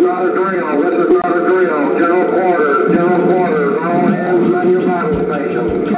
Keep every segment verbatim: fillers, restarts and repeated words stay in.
not a drill. This is not a drill. General quarters. General quarters. All hands man your battle stations.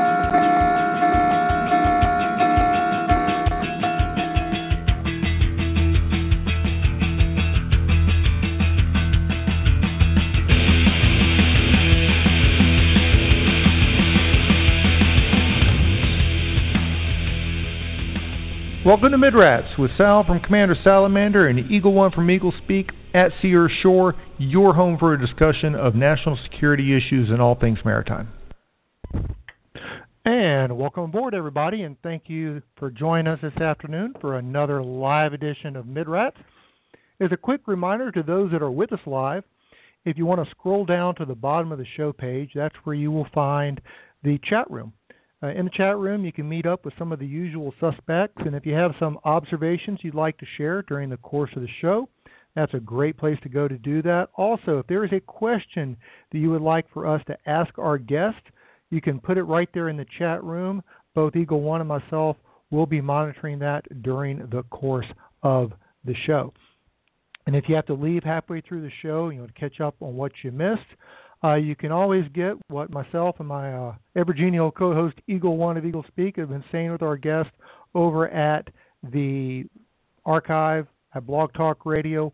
Welcome to Midrats with Sal from Commander Salamander and Eagle One from Eagle Speak at Sea or Shore, your home for a discussion of national security issues and all things maritime. And welcome aboard, everybody, and thank you for joining us this afternoon for another live edition of Midrats. As a quick reminder to those that are with us live, if you want to scroll down to the bottom of the show page, that's where you will find the chat room. Uh, in the chat room, you can meet up with some of the usual suspects, and if you have some observations you'd like to share during the course of the show, that's a great place to go to do that. Also, if there is a question that you would like for us to ask our guest, you can put it right there in the chat room. Both Eagle One and myself will be monitoring that during the course of the show. And if you have to leave halfway through the show, you know, to catch up on what you missed, Uh, you can always get what myself and my uh, ever-genial co-host Eagle One of Eagle Speak have been saying with our guests over at the archive at Blog Talk Radio,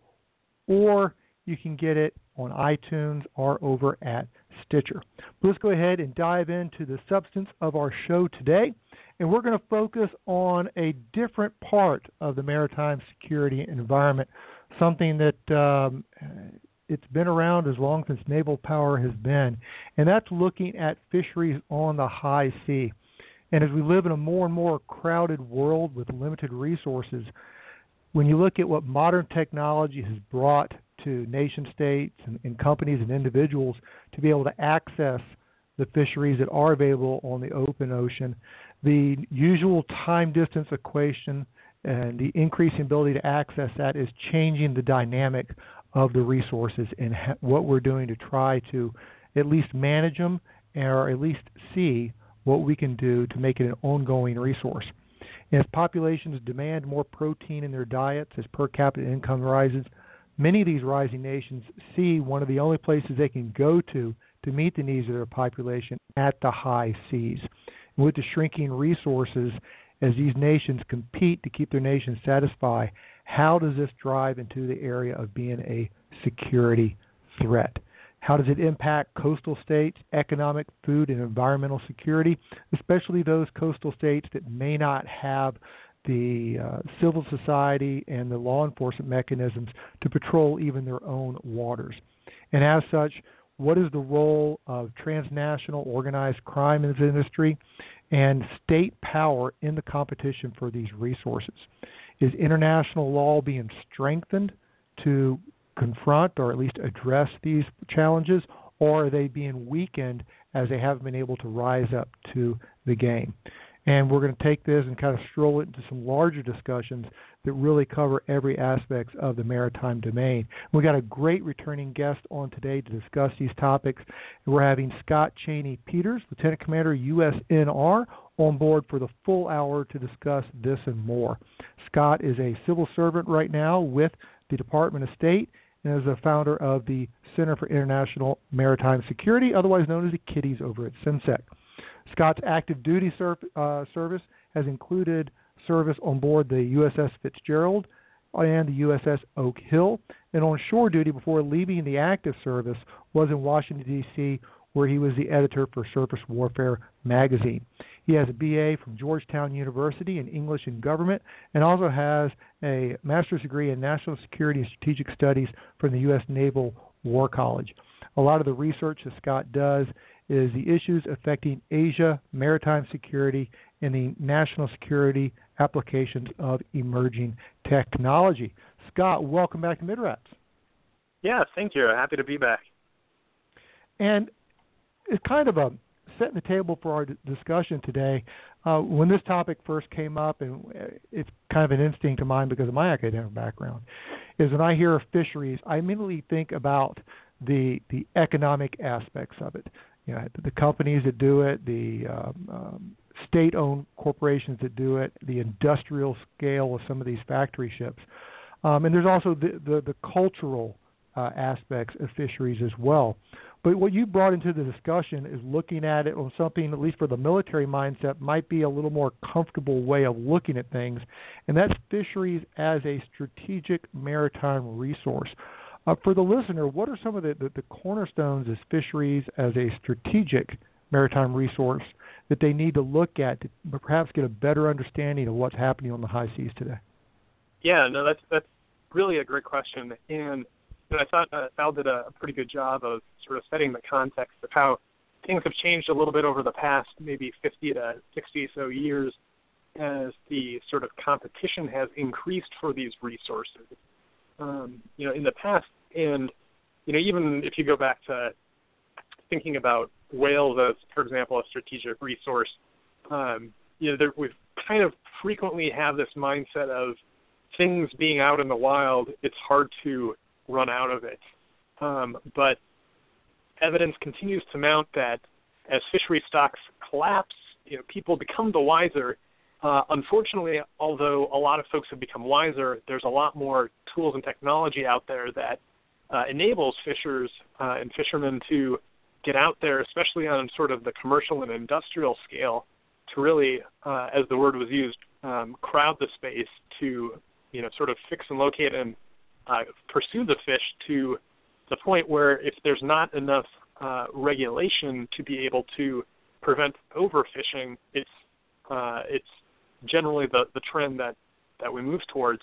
or you can get it on iTunes or over at Stitcher. But let's go ahead and dive into the substance of our show today, and we're going to focus on a different part of the maritime security environment, something that um, it's been around as long as naval power has been, and that's looking at fisheries on the high sea. And as we live in a more and more crowded world with limited resources, when you look at what modern technology has brought to nation states and, and companies and individuals to be able to access the fisheries that are available on the open ocean, the usual time-distance equation and the increasing ability to access that is changing the dynamic of the resources and ha- what we're doing to try to at least manage them or at least see what we can do to make it an ongoing resource. And as populations demand more protein in their diets, as per capita income rises, many of these rising nations see one of the only places they can go to to meet the needs of their population at the high seas. And with the shrinking resources, as these nations compete to keep their nations satisfied, how does this drive into the area of being a security threat? How does it impact coastal states' economic, food, and environmental security, especially those coastal states that may not have the uh, civil society and the law enforcement mechanisms to patrol even their own waters? And as such, what is the role of transnational organized crime in this industry and state power in the competition for these resources? Is international law being strengthened to confront or at least address these challenges, or are they being weakened as they haven't been able to rise up to the game? And we're going to take this and kind of stroll it into some larger discussions that really cover every aspect of the maritime domain. We've got a great returning guest on today to discuss these topics. And we're having Scott Cheney Peters, Lieutenant Commander, U S N R, on board for the full hour to discuss this and more. Scott is a civil servant right now with the Department of State and is the founder of the Center for International Maritime Security, otherwise known as the Kiddies over at CIMSEC. Scott's active duty serv- uh, service has included service on board the U S S Fitzgerald and the U S S Oak Hill, and on shore duty before leaving the active service was in Washington, D C, where he was the editor for Surface Warfare magazine. He has a B A from Georgetown University in English and Government and also has a master's degree in National Security and Strategic Studies from the U S Naval War College. A lot of the research that Scott does is the issues affecting Asia, maritime security, and the national security applications of emerging technology. Scott, welcome back to Midrats. Yeah, thank you. Happy to be back. And it's kind of a setting the table for our d- discussion today. Uh, when this topic first came up, and it's kind of an instinct of mine because of my academic background, is when I hear of fisheries, I immediately think about the the economic aspects of it. You know, the companies that do it, the um, um, state-owned corporations that do it, the industrial scale of some of these factory ships. Um, and there's also the, the, the cultural uh, aspects of fisheries as well. But what you brought into the discussion is looking at it on something, at least for the military mindset, might be a little more comfortable way of looking at things, and that's fisheries as a strategic maritime resource. Uh, for the listener, what are some of the, the, the cornerstones of fisheries as a strategic maritime resource that they need to look at to perhaps get a better understanding of what's happening on the high seas today? Yeah, no, that's that's really a great question, and you know, I thought uh, Val did a, a pretty good job of sort of setting the context of how things have changed a little bit over the past maybe fifty to sixty so years as the sort of competition has increased for these resources. Um, you know, in the past, and you know, even if you go back to thinking about whales as, for example, a strategic resource, um, you know, there, we've kind of frequently have this mindset of things being out in the wild, it's hard to run out of it. Um, but evidence continues to mount that as fishery stocks collapse, you know, people become the wiser. Uh, unfortunately, although a lot of folks have become wiser, there's a lot more tools and technology out there that uh, enables fishers uh, and fishermen to get out there, especially on sort of the commercial and industrial scale, to really, uh, as the word was used, um, crowd the space to, you know, sort of fix and locate and uh, pursue the fish to the point where if there's not enough uh, regulation to be able to prevent overfishing, it's uh, it's generally the, the trend that, that we move towards.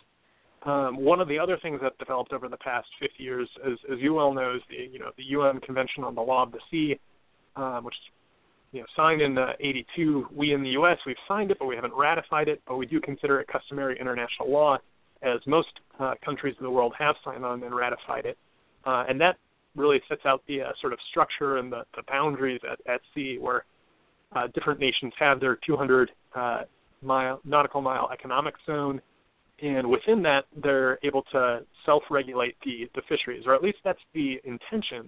Um, one of the other things that developed over the past fifty years, as, as you well know, is the, you know, the U N Convention on the Law of the Sea, um, which you know, signed in uh, eighty-two. We in the U S, we've signed it, but we haven't ratified it, but we do consider it customary international law, as most uh, countries in the world have signed on and ratified it. Uh, and that really sets out the uh, sort of structure and the, the boundaries at, at sea where uh, different nations have their two hundred uh, mile nautical mile economic zone, and within that they're able to self-regulate the, the fisheries, or at least that's the intention.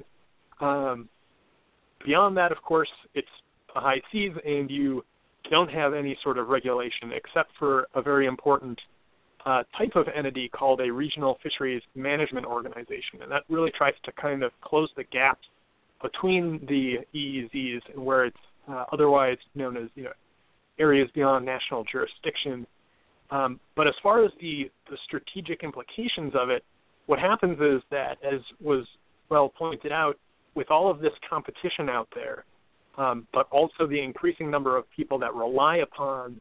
Um, beyond that, of course, it's the high seas, and you don't have any sort of regulation except for a very important uh, type of entity called a regional fisheries management organization, and that really tries to kind of close the gaps between the E E Zs and where it's uh, otherwise known as, you know, areas beyond national jurisdiction. Um, but as far as the, the strategic implications of it, what happens is that, as was well pointed out, with all of this competition out there, um, but also the increasing number of people that rely upon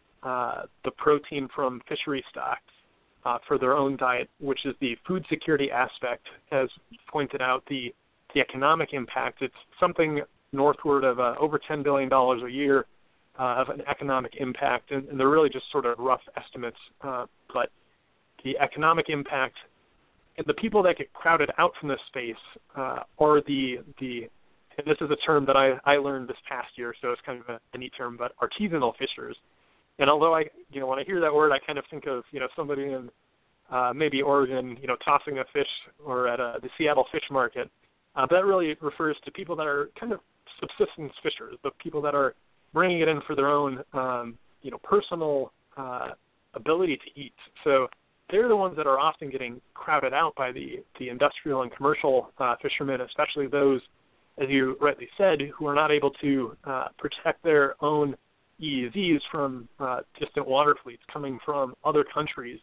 uh, the protein from fishery stocks uh, for their own diet, which is the food security aspect, as pointed out, the, the economic impact, it's something northward of uh, over ten billion dollars a year Uh, of an economic impact, and, and they're really just sort of rough estimates, uh, but the economic impact and the people that get crowded out from this space uh, are the, the, and this is a term that I, I learned this past year, so it's kind of a, a neat term, but artisanal fishers. And although I, you know, when I hear that word, I kind of think of, you know, somebody in uh, maybe Oregon, you know, tossing a fish, or at uh, the Seattle Fish Market, uh, but that really refers to people that are kind of subsistence fishers, the people that are bringing it in for their own, um, you know, personal uh, ability to eat. So they're the ones that are often getting crowded out by the, the industrial and commercial uh, fishermen, especially those, as you rightly said, who are not able to uh, protect their own E E Zs from uh, distant water fleets coming from other countries.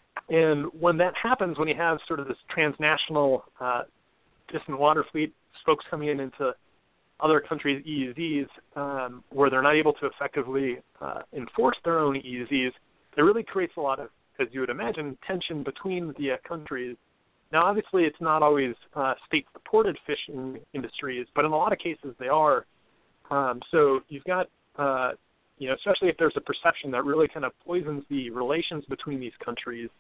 And when that happens, when you have sort of this transnational uh, distant water fleet, folks coming in into other countries' E E Zs, um, where they're not able to effectively uh, enforce their own E E Zs, it really creates a lot of, as you would imagine, tension between the uh, countries. Now, obviously, it's not always uh, state-supported fishing industries, but in a lot of cases they are. Um, so you've got, uh, you know, especially if there's a perception that really kind of poisons the relations between these countries.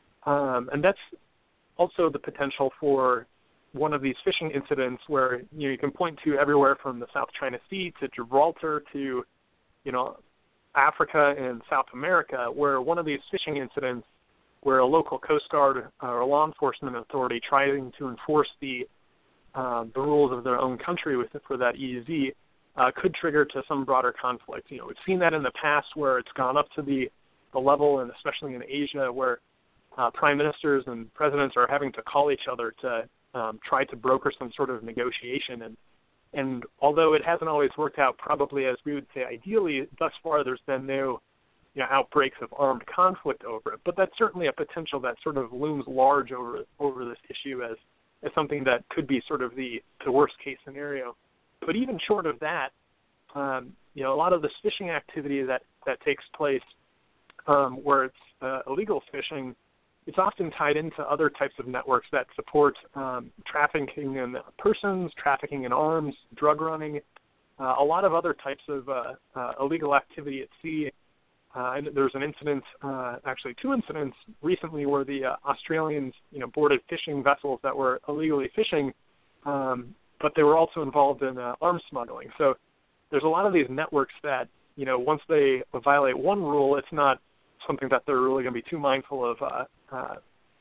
Um, and that's also the potential for one of these fishing incidents where, you know, you can point to everywhere from the South China Sea to Gibraltar to, you know, Africa and South America, where one of these fishing incidents where a local Coast Guard or a law enforcement authority trying to enforce the uh, the rules of their own country with for that E E Z uh, could trigger to some broader conflict. You know, we've seen that in the past where it's gone up to the, the level, and especially in Asia, where uh, prime ministers and presidents are having to call each other to um, tried to broker some sort of negotiation. And, and although it hasn't always worked out probably as we would say ideally, thus far there's been no you know, outbreaks of armed conflict over it. But that's certainly a potential that sort of looms large over over this issue as, as something that could be sort of the, the worst case scenario. But even short of that, um, you know, a lot of this fishing activity that, that takes place um, where it's uh, illegal fishing, it's often tied into other types of networks that support um, trafficking in persons, trafficking in arms, drug running, uh, a lot of other types of uh, uh, illegal activity at sea. Uh, and there's an incident, uh, actually two incidents recently where the uh, Australians, you know, boarded fishing vessels that were illegally fishing, um, but they were also involved in uh, arms smuggling. So there's a lot of these networks that, you know, once they violate one rule, it's not something that they're really going to be too mindful of uh, uh,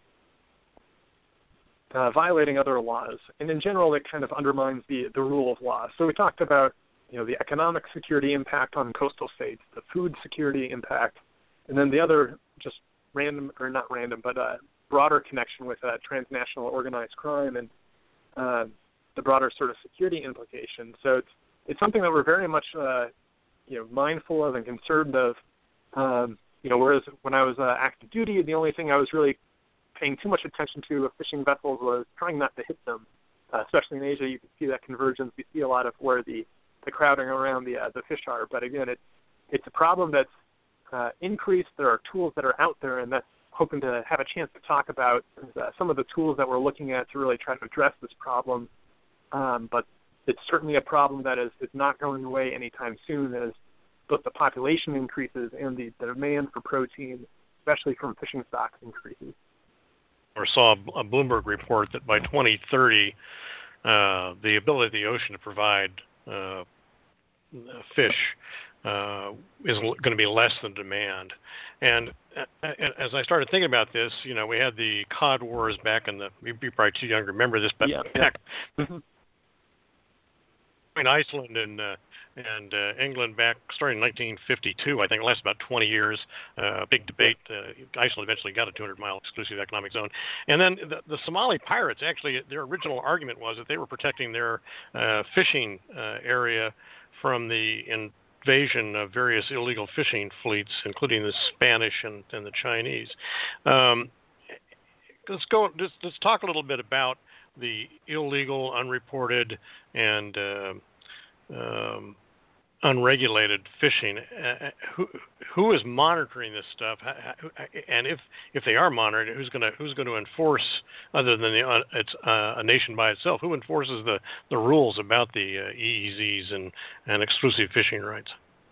uh, violating other laws. And in general, it kind of undermines the, the rule of law. So we talked about you know, the economic security impact on coastal states, the food security impact, and then the other just random, or not random, but uh, broader connection with uh, transnational organized crime and uh, the broader sort of security implications. So it's it's something that we're very much, uh, you know, mindful of and concerned of. Um, you know, whereas when I was uh, active duty, the only thing I was really paying too much attention to of fishing vessels was trying not to hit them. Uh, especially in Asia, you can see that convergence. You see a lot of where the the crowding around the uh, the fish are, but again, it it's a problem that's uh, increased. There are tools that are out there, and that's hoping to have a chance to talk about uh, some of the tools that we're looking at to really try to address this problem. Um, but it's certainly a problem that is, is not going away anytime soon, as both the population increases and the, the demand for protein, especially from fishing stocks, increases. Or saw a Bloomberg report that by twenty thirty, uh, the ability of the ocean to provide uh, fish uh, is going to be less than demand. And uh, as I started thinking about this, you know, we had the cod wars back in the, you're probably too young to remember this, but yeah, back yeah. in Iceland and uh, and uh, England back starting in nineteen fifty-two, I think it lasted about twenty years. Uh, big debate. Uh, Iceland eventually got a two hundred mile exclusive economic zone. And then the, the Somali pirates, actually, their original argument was that they were protecting their uh, fishing uh, area from the invasion of various illegal fishing fleets, including the Spanish and, and the Chinese. Um, let's go. Let's, let's talk a little bit about the illegal, unreported, and uh, um, unregulated fishing. Uh, who who is monitoring this stuff? And if if they are monitored, who's going to who's going to enforce? Other than the uh, it's uh, a nation by itself, who enforces the, the rules about the uh, E E Zs and, and exclusive fishing rights?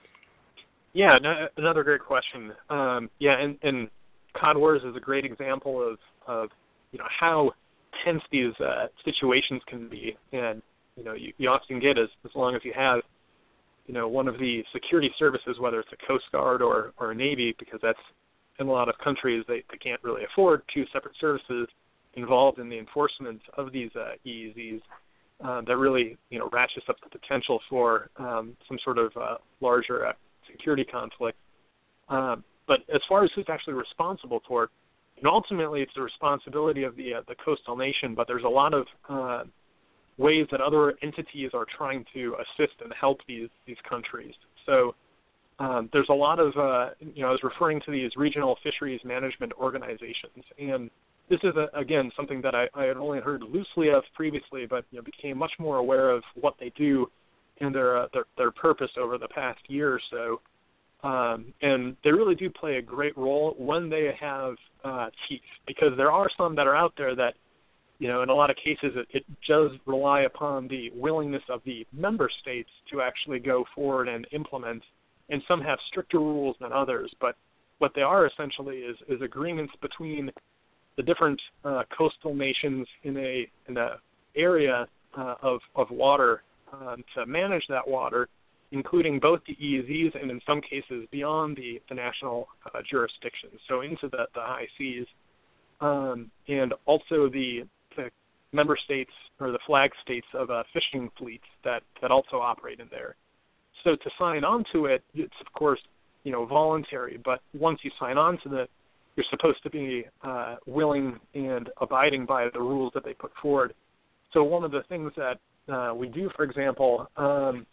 Yeah, no, another great question. Um, yeah, and, and Cod Wars is a great example of of you know how tense these uh, situations can be, and you know you, you often get as as long as you have you know one of the security services, whether it's a Coast Guard or or a Navy, because that's in a lot of countries they, they can't really afford two separate services involved in the enforcement of these uh, E E Zs. Uh, that really you know ratchets up the potential for um, some sort of uh, larger uh, security conflict. Uh, but as far as who's actually responsible for it, and ultimately, it's the responsibility of the uh, the coastal nation, but there's a lot of uh, ways that other entities are trying to assist and help these these countries. So um, there's a lot of, uh, you know, I was referring to these regional fisheries management organizations, and this is, a, again, something that I, I had only heard loosely of previously, but you know, became much more aware of what they do and their uh, their, their purpose over the past year or so. Um, and they really do play a great role when they have uh, teeth, because there are some that are out there that, you know, in a lot of cases it, it does rely upon the willingness of the member states to actually go forward and implement, and some have stricter rules than others. But what they are essentially is, is agreements between the different uh, coastal nations in a in a area uh, of, of water um, to manage that water, including both the E E Zs and in some cases beyond the, the national uh, jurisdiction, so into the, the high seas, um, and also the, the member states or the flag states of uh, fishing fleets that, that also operate in there. So to sign on to it, it's of course you know voluntary, but once you sign on to it, you're supposed to be uh, willing and abiding by the rules that they put forward. so one of the things that uh, we do, for example, um,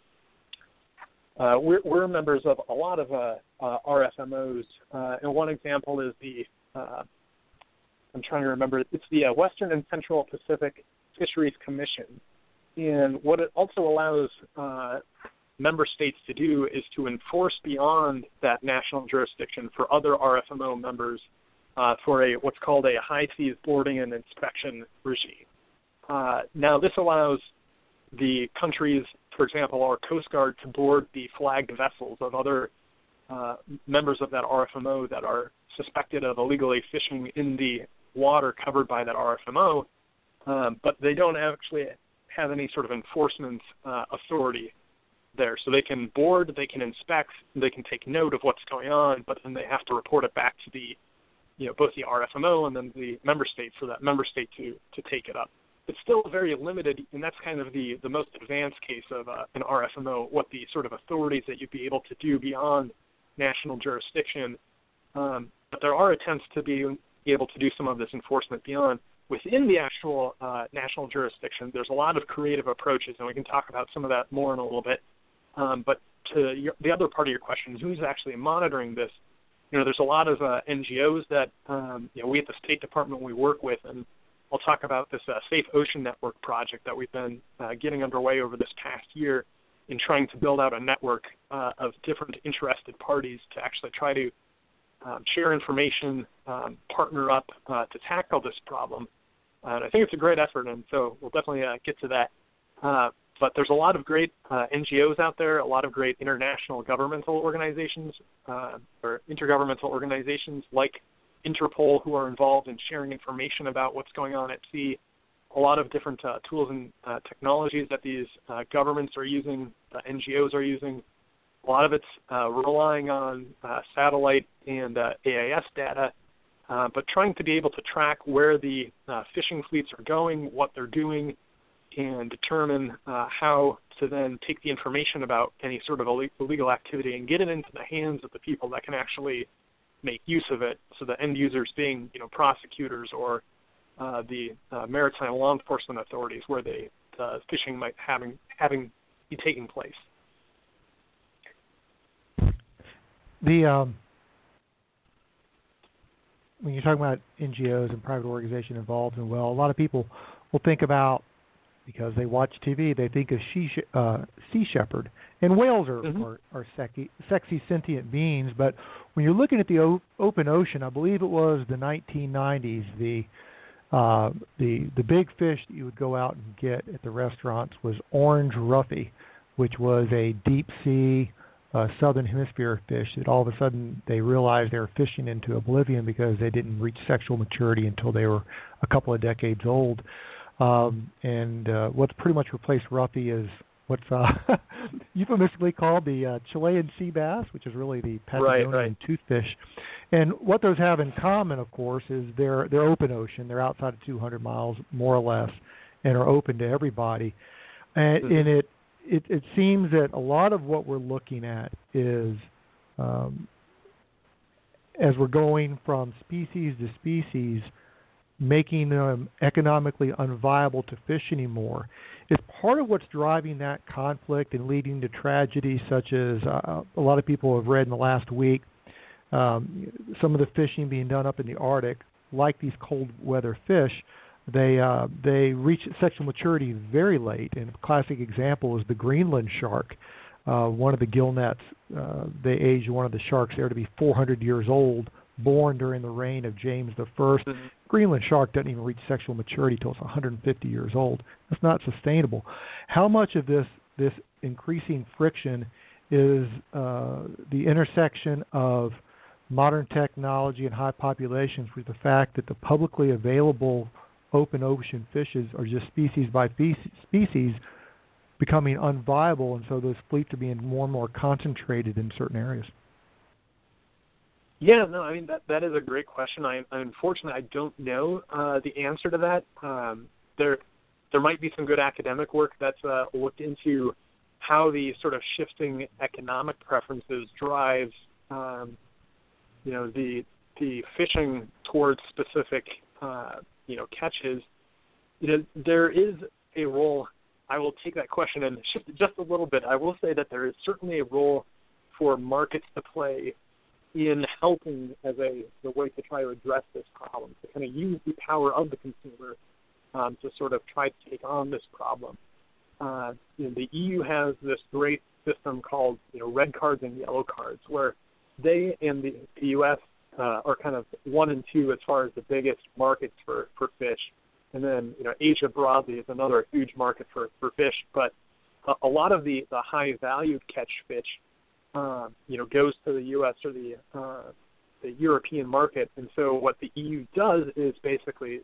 uh, we're, we're members of a lot of uh, uh, R F M Os, uh, and one example is the, uh, I'm trying to remember, it's the uh, Western and Central Pacific Fisheries Commission. And what it also allows uh, member states to do is to enforce beyond that national jurisdiction for other R F M O members uh, for a what's called a high seas boarding and inspection regime. Uh, now, this allows the countries, for example, our Coast Guard, to board the flagged vessels of other uh, members of that R F M O that are suspected of illegally fishing in the water covered by that R F M O, um, but they don't actually have any sort of enforcement uh, authority there. So they can board, they can inspect, they can take note of what's going on, but then they have to report it back to the, you know, both the R F M O and then the member state for that member state to, to take it up. It's still very limited, and that's kind of the, the most advanced case of uh, an R F M O, what the sort of authorities that you'd be able to do beyond national jurisdiction. Um, but there are attempts to be able to do some of this enforcement beyond. Within the actual uh, national jurisdiction, there's a lot of creative approaches, and we can talk about some of that more in a little bit. Um, but to your, the other part of your question, who's actually monitoring this? You know, there's a lot of uh, N G Os that, um, you know, we at the State Department, we work with, and I'll talk about this uh, Safe Ocean Network project that we've been uh, getting underway over this past year in trying to build out a network uh, of different interested parties to actually try to um, share information, um, partner up uh, to tackle this problem. Uh, and I think it's a great effort, and so we'll definitely uh, get to that. Uh, but there's a lot of great uh, N G Os out there, a lot of great international governmental organizations uh, or intergovernmental organizations like Interpol who are involved in sharing information about what's going on at sea, a lot of different uh, tools and uh, technologies that these uh, governments are using, uh, N G Os are using. A lot of it's uh, relying on uh, satellite and uh, A I S data, uh, but trying to be able to track where the uh, fishing fleets are going, what they're doing, and determine uh, how to then take the information about any sort of illegal activity and get it into the hands of the people that can actually make use of it, so the end users being, you know, prosecutors or uh, the uh, maritime law enforcement authorities where the uh, fishing might having having be taking place. The um, when you're talking about N G Os and private organization involved, and well, a lot of people will think about, because they watch T V, they think of she, uh, Sea Shepherd. And whales are, mm-hmm. are, are sexy, sexy sentient beings, but when you're looking at the o- open ocean, I believe it was the nineteen nineties, the uh, the the big fish that you would go out and get at the restaurants was orange roughy, which was a deep sea uh, southern hemisphere fish that all of a sudden they realized they were fishing into oblivion because they didn't reach sexual maturity until they were a couple of decades old. Um, and uh, what's pretty much replaced roughy is what's uh, euphemistically called the uh, Chilean sea bass, which is really the Patagonian right, right. toothfish. And what those have in common, of course, is they're they're open ocean. They're outside of two hundred miles, more or less, and are open to everybody. And, mm-hmm. and it, it it seems that a lot of what we're looking at is, um, as we're going from species to species, making them economically unviable to fish anymore, is part of what's driving that conflict and leading to tragedies such as uh, a lot of people have read in the last week, um, some of the fishing being done up in the Arctic, like these cold weather fish, they uh, they reach sexual maturity very late. And a classic example is the Greenland shark. Uh, one of the gill nets, uh, they age one of the sharks there to be four hundred years old, born during the reign of James the First. Mm-hmm. Greenland shark doesn't even reach sexual maturity until it's one hundred fifty years old. That's not sustainable. How much of this this increasing friction is uh, the intersection of modern technology and high populations with the fact that the publicly available open ocean fishes are just species by species becoming unviable, and so those fleets are being more and more concentrated in certain areas? Yeah, no, I mean, that that is a great question. I, unfortunately, I don't know uh, the answer to that. Um, there there might be some good academic work that's uh, looked into how the sort of shifting economic preferences drives, um, you know, the the fishing towards specific, uh, you know, catches. You know, there is a role, I will take that question and shift it just a little bit. I will say that there is certainly a role for markets to play in helping as a the way to try to address this problem, to kind of use the power of the consumer um, to sort of try to take on this problem. Uh, you know, the E U has this great system called you know red cards and yellow cards, where they and the, the U S uh, are kind of one and two as far as the biggest markets for, for fish. And then, you know, Asia broadly is another huge market for, for fish. But a, a lot of the, the high-valued catch fish, uh, you know, goes to the U S or the uh, the European market. And so what the E U does is basically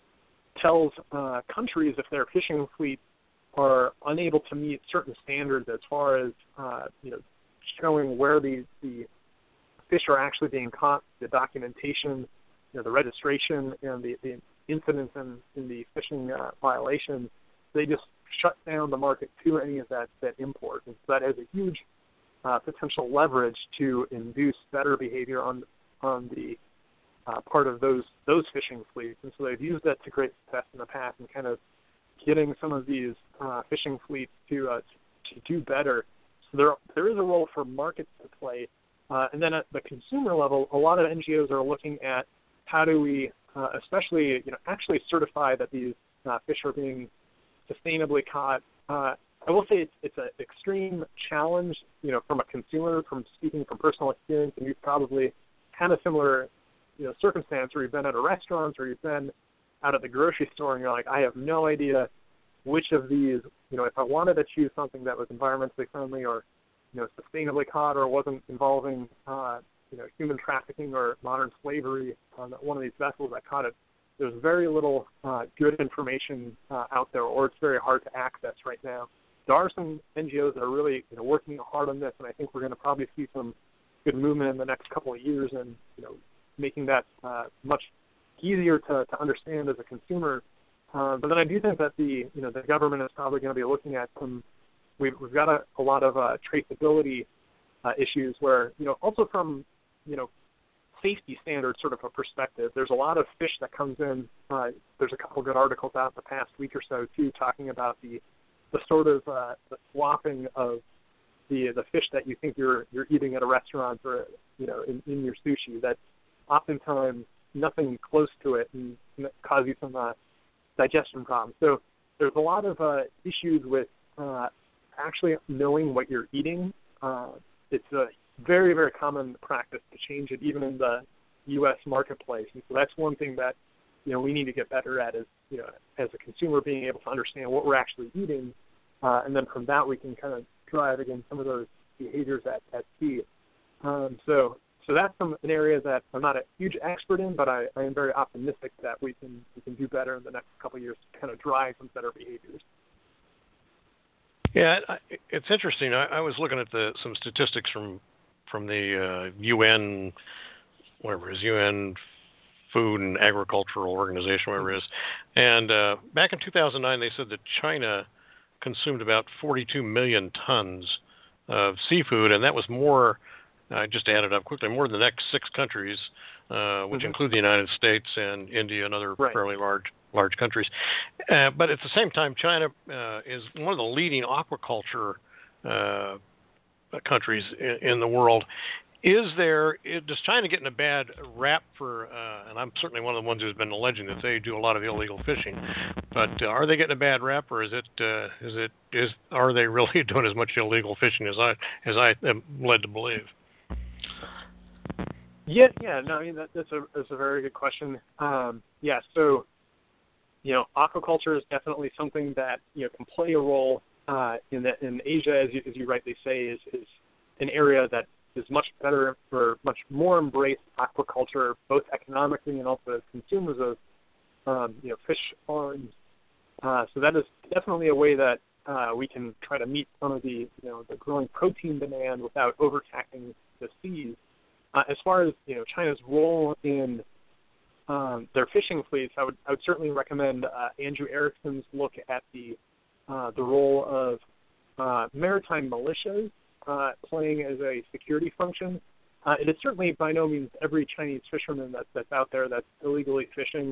tells uh, countries if their fishing fleets are unable to meet certain standards as far as, uh, you know, showing where the, the fish are actually being caught, the documentation, you know, the registration, and the, the incidents in, in the fishing uh, violations, they just shut down the market to any of that, that import. And so that has a huge uh, potential leverage to induce better behavior on on the uh, part of those those fishing fleets. And so they've used that to great success in the past and kind of getting some of these uh, fishing fleets to uh, to do better. So there there is a role for markets to play. Uh, and then at the consumer level, a lot of N G Os are looking at how do we, uh, especially, you know, actually certify that these uh, fish are being sustainably caught. Uh, I will say it's, it's an extreme challenge, you know, from a consumer, from speaking from personal experience, and you've probably had a similar, you know, circumstance where you've been at a restaurant or you've been out at the grocery store and you're like, I have no idea which of these, you know, if I wanted to choose something that was environmentally friendly or, you know, sustainably caught or wasn't involving, uh, you know, human trafficking or modern slavery on one of these vessels that caught it, there's very little uh, good information uh, out there, or it's very hard to access right now. There are some N G Os that are really, you know, working hard on this, and I think we're going to probably see some good movement in the next couple of years, and you know, making that uh, much easier to, to understand as a consumer. Uh, but then I do think that the, you know, the government is probably going to be looking at some. We've, we've got a, a lot of uh, traceability uh, issues where, you know, also from, you know, safety standards sort of a perspective, there's a lot of fish that comes in. Uh, there's a couple good articles out the past week or so, too, talking about the, the sort of uh, the swapping of the the fish that you think you're you're eating at a restaurant or, you know, in, in your sushi, that's oftentimes nothing close to it and cause you some uh, digestion problems. So there's a lot of uh, issues with uh, actually knowing what you're eating. Uh, it's a very, very common practice to change it even in the U S marketplace. And so that's one thing that, you know, we need to get better at is, you know, as a consumer being able to understand what we're actually eating. Uh, and then from that we can kind of drive against some of those behaviors at, at sea. Um, so so that's some, an area that I'm not a huge expert in, but I, I am very optimistic that we can we can do better in the next couple of years to kind of drive some better behaviors. Yeah, it's interesting. I, I was looking at the some statistics from from the uh, U N, whatever it is, U N Food and Agricultural Organization, whatever it is. And uh, back in two thousand nine, they said that China consumed about forty-two million tons of seafood, and that was more, I just added up quickly, more than the next six countries, uh, which mm-hmm. include the United States and India and other right. fairly large large countries. Uh, but at the same time, China uh, is one of the leading aquaculture uh, countries in, in the world. Is there, does China get in a bad rap for, uh, and I'm certainly one of the ones who's been alleging that they do a lot of illegal fishing, but uh, are they getting a bad rap, or is it, uh, is it, is, are they really doing as much illegal fishing as I, as I am led to believe? Yeah, yeah, no, I mean, that, that's a, that's a very good question. Um, yeah, so, you know, aquaculture is definitely something that, you know, can play a role uh, in the, in Asia, as you, as you rightly say, is, is an area that is much better or much more embraced aquaculture, both economically and also as consumers of, um, you know, fish farms. Uh, so that is definitely a way that uh, we can try to meet some of the, you know, the growing protein demand without overtaxing the seas. Uh, as far as, you know, China's role in um, their fishing fleets, I would I would certainly recommend uh, Andrew Erickson's look at the uh, the role of uh, maritime militias uh, playing as a security function. Uh, it is certainly by no means every Chinese fisherman that, that's out there that's illegally fishing.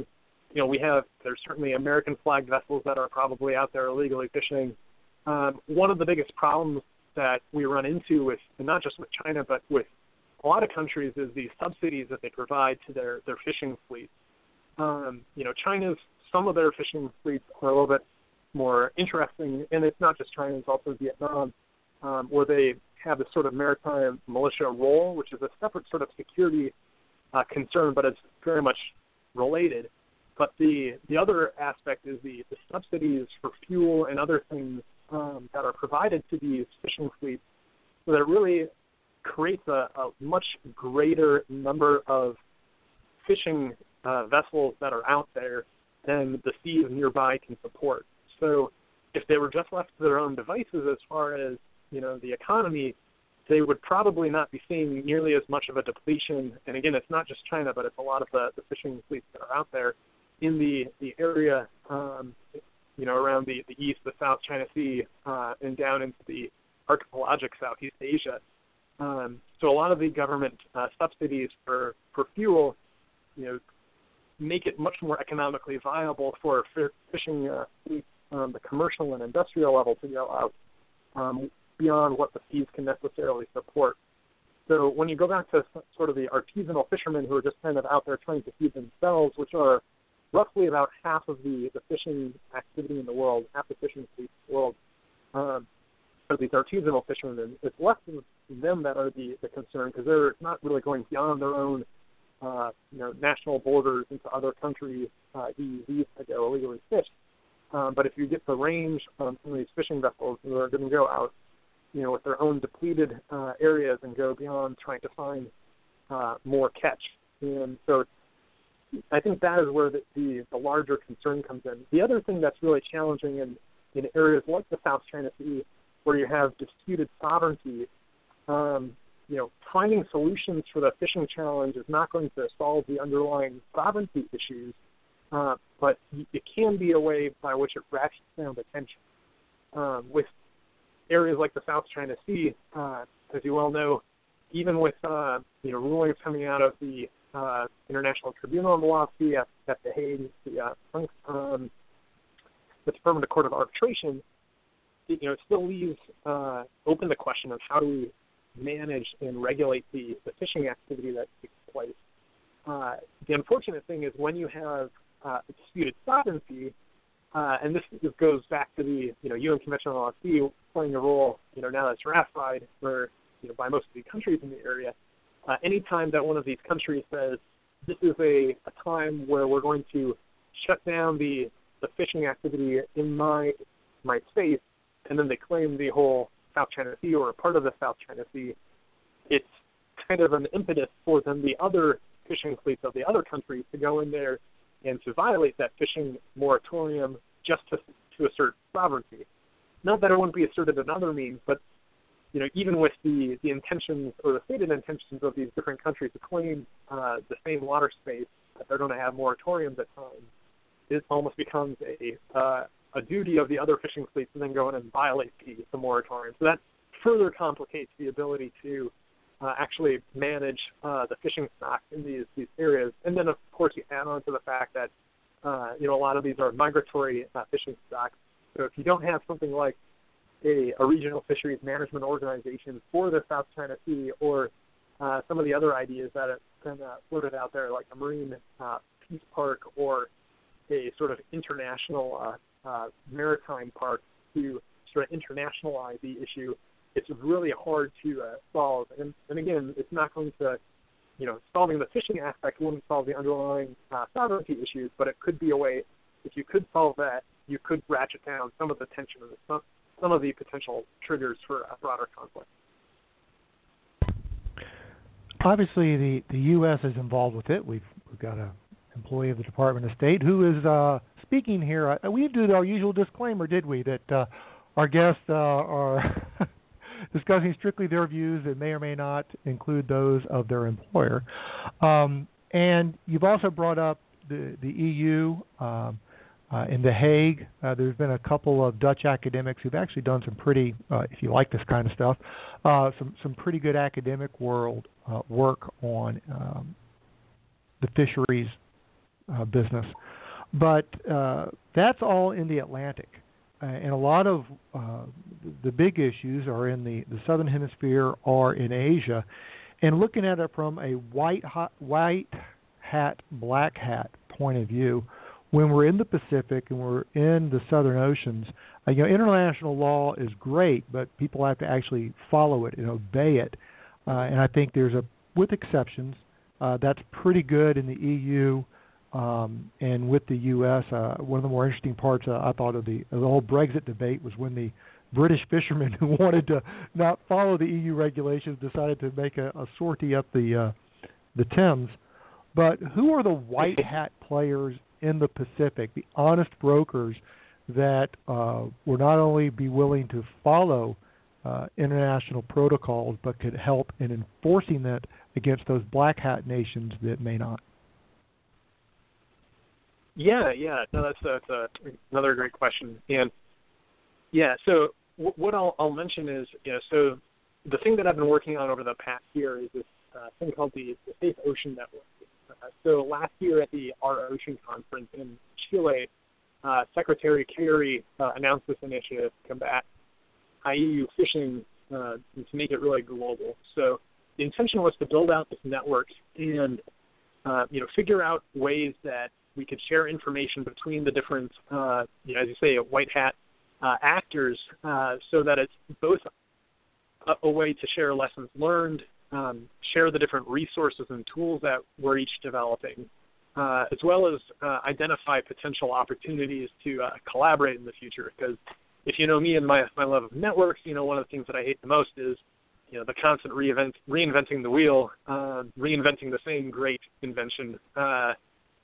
you know, we have, there's certainly American flagged vessels that are probably out there illegally fishing. Um, one of the biggest problems that we run into with, and not just with China, but with a lot of countries, is the subsidies that they provide to their, their fishing fleets. Um, you know, China's, some of their fishing fleets are a little bit more interesting, and it's not just China, it's also Vietnam, um, where they have this sort of maritime militia role, which is a separate sort of security uh, concern, but it's very much related. But the, the other aspect is the, the subsidies for fuel and other things um, that are provided to these fishing fleets, so that it really creates a, a much greater number of fishing uh, vessels that are out there than the seas nearby can support. So if they were just left to their own devices as far as, you know, the economy, they would probably not be seeing nearly as much of a depletion. And again, it's not just China, but it's a lot of the, the fishing fleets that are out there in the, the area, um, you know, around the, the east, the South China Sea, uh, and down into the archipelagic Southeast Asia. Um, so a lot of the government uh, subsidies for, for fuel, you know, make it much more economically viable for fishing uh, fleets on the commercial and industrial level to go out um, beyond what the seas can necessarily support. So when you go back to sort of the artisanal fishermen who are just kind of out there trying to feed themselves, which are roughly about half of the, the fishing activity in the world, half the fishing fleets in the world, um, are these artisanal fishermen. It's less of them that are the, the concern, because they're not really going beyond their own uh, you know, national borders into other countries, uh, E U Vs to go illegally fish. Um, but if you get the range of some of these fishing vessels who are going to go out, you know, with their own depleted uh, areas and go beyond trying to find uh, more catch. And so I think that is where the, the, the larger concern comes in. The other thing that's really challenging in, in areas like the South China Sea, where you have disputed sovereignty, um, you know, finding solutions for the fishing challenge is not going to solve the underlying sovereignty issues, uh, but it can be a way by which it ratchets down the tension. Um, with areas like the South China Sea, uh, as you well know, even with uh, you know, rulings coming out of the uh, International Tribunal on the Law of the Sea at, at The Hague, the, uh, um, the Permanent Court of Arbitration, it, you know, it still leaves uh, open the question of how do we manage and regulate the, the fishing activity that takes place. Uh, the unfortunate thing is when you have uh, disputed sovereignty, uh, and this, this goes back to the you know U N Convention on the Law of the Sea playing a role, you know, now that's ratified for, you know, by most of the countries in the area. Uh, anytime that one of these countries says this is a, a time where we're going to shut down the, the fishing activity in my my space, and then they claim the whole South China Sea or a part of the South China Sea, it's kind of an impetus for then the other fishing fleets of the other countries to go in there and to violate that fishing moratorium just to, to assert sovereignty. Not that it wouldn't be asserted in other means, but you know, even with the, the intentions or the stated intentions of these different countries to claim uh, the same water space that they're going to have moratoriums at times, it almost becomes a uh, a duty of the other fishing fleets to then go in and violate the, the moratorium. So that further complicates the ability to uh, actually manage uh, the fishing stock in these, these areas. And then, of course, you add on to the fact that, uh, you know, a lot of these are migratory uh, fishing stocks. So if you don't have something like a, a regional fisheries management organization for the South China Sea, or uh, some of the other ideas that have been uh, floated out there, like a marine uh, peace park or a sort of international uh, uh, maritime park to sort of internationalize the issue, it's really hard to uh, solve. And, and again, it's not going to, you know, solving the fishing aspect wouldn't solve the underlying uh, sovereignty issues, but it could be a way, if you could solve that, you could ratchet down some of the tension and some, some of the potential triggers for a broader conflict. Obviously, the, the U S is involved with it. We've, we've got an employee of the Department of State who is uh, speaking here. Uh, we did our usual disclaimer, did we, that uh, our guests uh, are discussing strictly their views and may or may not include those of their employer. Um, and you've also brought up the, the E U. Um, Uh, in The Hague, uh, there's been a couple of Dutch academics who've actually done some pretty, uh, if you like this kind of stuff, uh, some, some pretty good academic world uh, work on um, the fisheries uh, business. But uh, that's all in the Atlantic. Uh, and a lot of uh, the big issues are in the, the southern hemisphere or in Asia. And looking at it from a white hot, white hat, black hat point of view, when we're in the Pacific and we're in the southern oceans, uh, you know, international law is great, but people have to actually follow it and obey it. Uh, and I think there's a, with exceptions, uh, that's pretty good in the E U. Um, and with the U S, uh, one of the more interesting parts uh, I thought of the, of the whole Brexit debate was when the British fishermen who wanted to not follow the E U regulations decided to make a, a sortie up the uh, the Thames. But who are the white hat players in the Pacific, the honest brokers that uh, will not only be willing to follow uh, international protocols but could help in enforcing that against those black hat nations that may not? Yeah, yeah, no, that's, that's a, another great question. And yeah, so w- what I'll, I'll mention is, you know, so the thing that I've been working on over the past year is this uh, thing called the, the Safe Ocean Network. Uh, so last year at the Our Ocean Conference in Chile, uh, Secretary Kerry uh, announced this initiative to combat I U U fishing uh, and to make it really global. So the intention was to build out this network and, uh, you know, figure out ways that we could share information between the different, uh, you know, as you say, white hat uh, actors, uh, so that it's both a, a way to share lessons learned, um, share the different resources and tools that we're each developing, uh, as well as uh, identify potential opportunities to uh, collaborate in the future. Because if you know me and my, my love of networks, you know, one of the things that I hate the most is, you know, the constant reinvent, reinventing the wheel, uh, reinventing the same great invention, uh,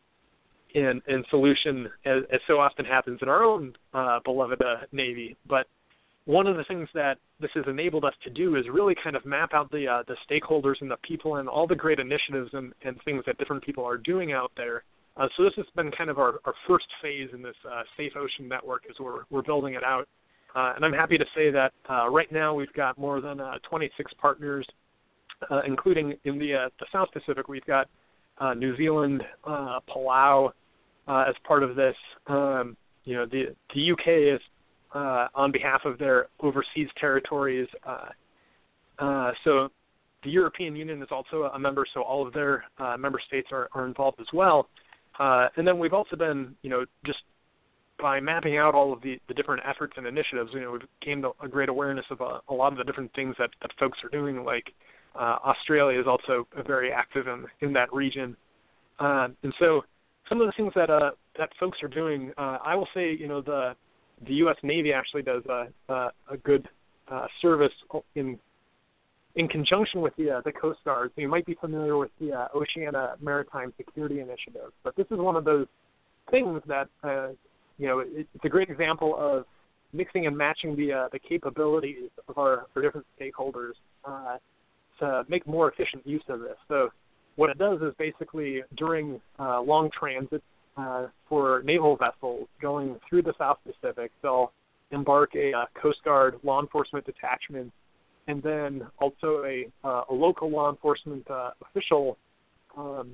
And, and solution as, as so often happens in our own uh, beloved uh, Navy. But one of the things that this has enabled us to do is really kind of map out the uh, the stakeholders and the people and all the great initiatives and, and things that different people are doing out there. Uh, so this has been kind of our, our first phase in this uh, Safe Ocean Network as we're, we're building it out. Uh, and I'm happy to say that uh, right now we've got more than uh, twenty-six partners, uh, including in the, uh, the South Pacific. We've got uh, New Zealand, uh, Palau, Uh, as part of this. Um, you know, the, the U K is uh, on behalf of their overseas territories. Uh, uh, so the European Union is also a member, so all of their uh, member states are, are involved as well. Uh, and then we've also been, you know, just by mapping out all of the, the different efforts and initiatives, you know, we've gained a, a great awareness of a, a lot of the different things that, that folks are doing. Like uh, Australia is also very active in, in that region. Uh, and so some of the things that uh, that folks are doing, uh, I will say, you know, the the U S Navy actually does a a, a good uh, service in in conjunction with the uh, the Coast Guard. So you might be familiar with the uh, Oceania Maritime Security Initiative, but this is one of those things that uh, you know it, it's a great example of mixing and matching the uh, the capabilities of our, our different stakeholders uh, to make more efficient use of this. So what it does is basically during uh, long transit uh, for naval vessels going through the South Pacific, they'll embark a uh, Coast Guard law enforcement detachment and then also a, uh, a local law enforcement uh, official, um,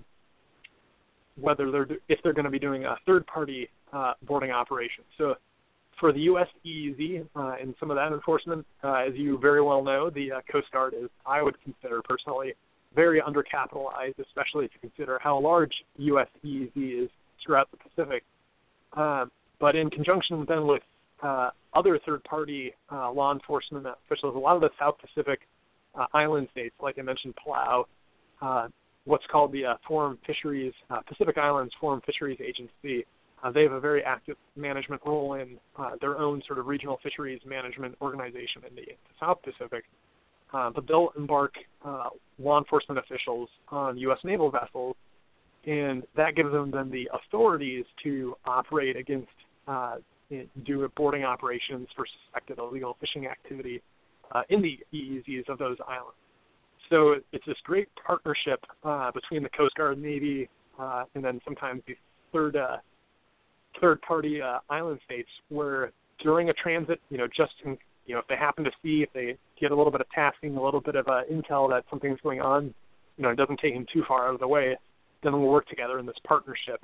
whether they're if they're going to be doing a third-party uh, boarding operation. So for the U S E E Z uh, and some of that enforcement, uh, as you very well know, the uh, Coast Guard is, I would consider personally, very undercapitalized, especially if you consider how large U S E E Z is throughout the Pacific. Uh, but in conjunction then with uh, other third-party uh, law enforcement officials, a lot of the South Pacific uh, island states, like I mentioned, Palau, uh, what's called the uh, Forum Fisheries, uh, Pacific Islands Forum Fisheries Agency, uh, they have a very active management role in uh, their own sort of regional fisheries management organization in the South Pacific. Uh, but they'll embark uh, law enforcement officials on U S naval vessels, and that gives them then the authorities to operate against, uh, do boarding operations for suspected illegal fishing activity uh, in the E E Zs of those islands. So it's this great partnership uh, between the Coast Guard, Navy, uh, and then sometimes these third, uh, third-party uh, island states where during a transit, you know, just in You know, if they happen to see, if they get a little bit of tasking, a little bit of uh, intel that something's going on, you know, it doesn't take them too far out of the way, then we'll work together in this partnership.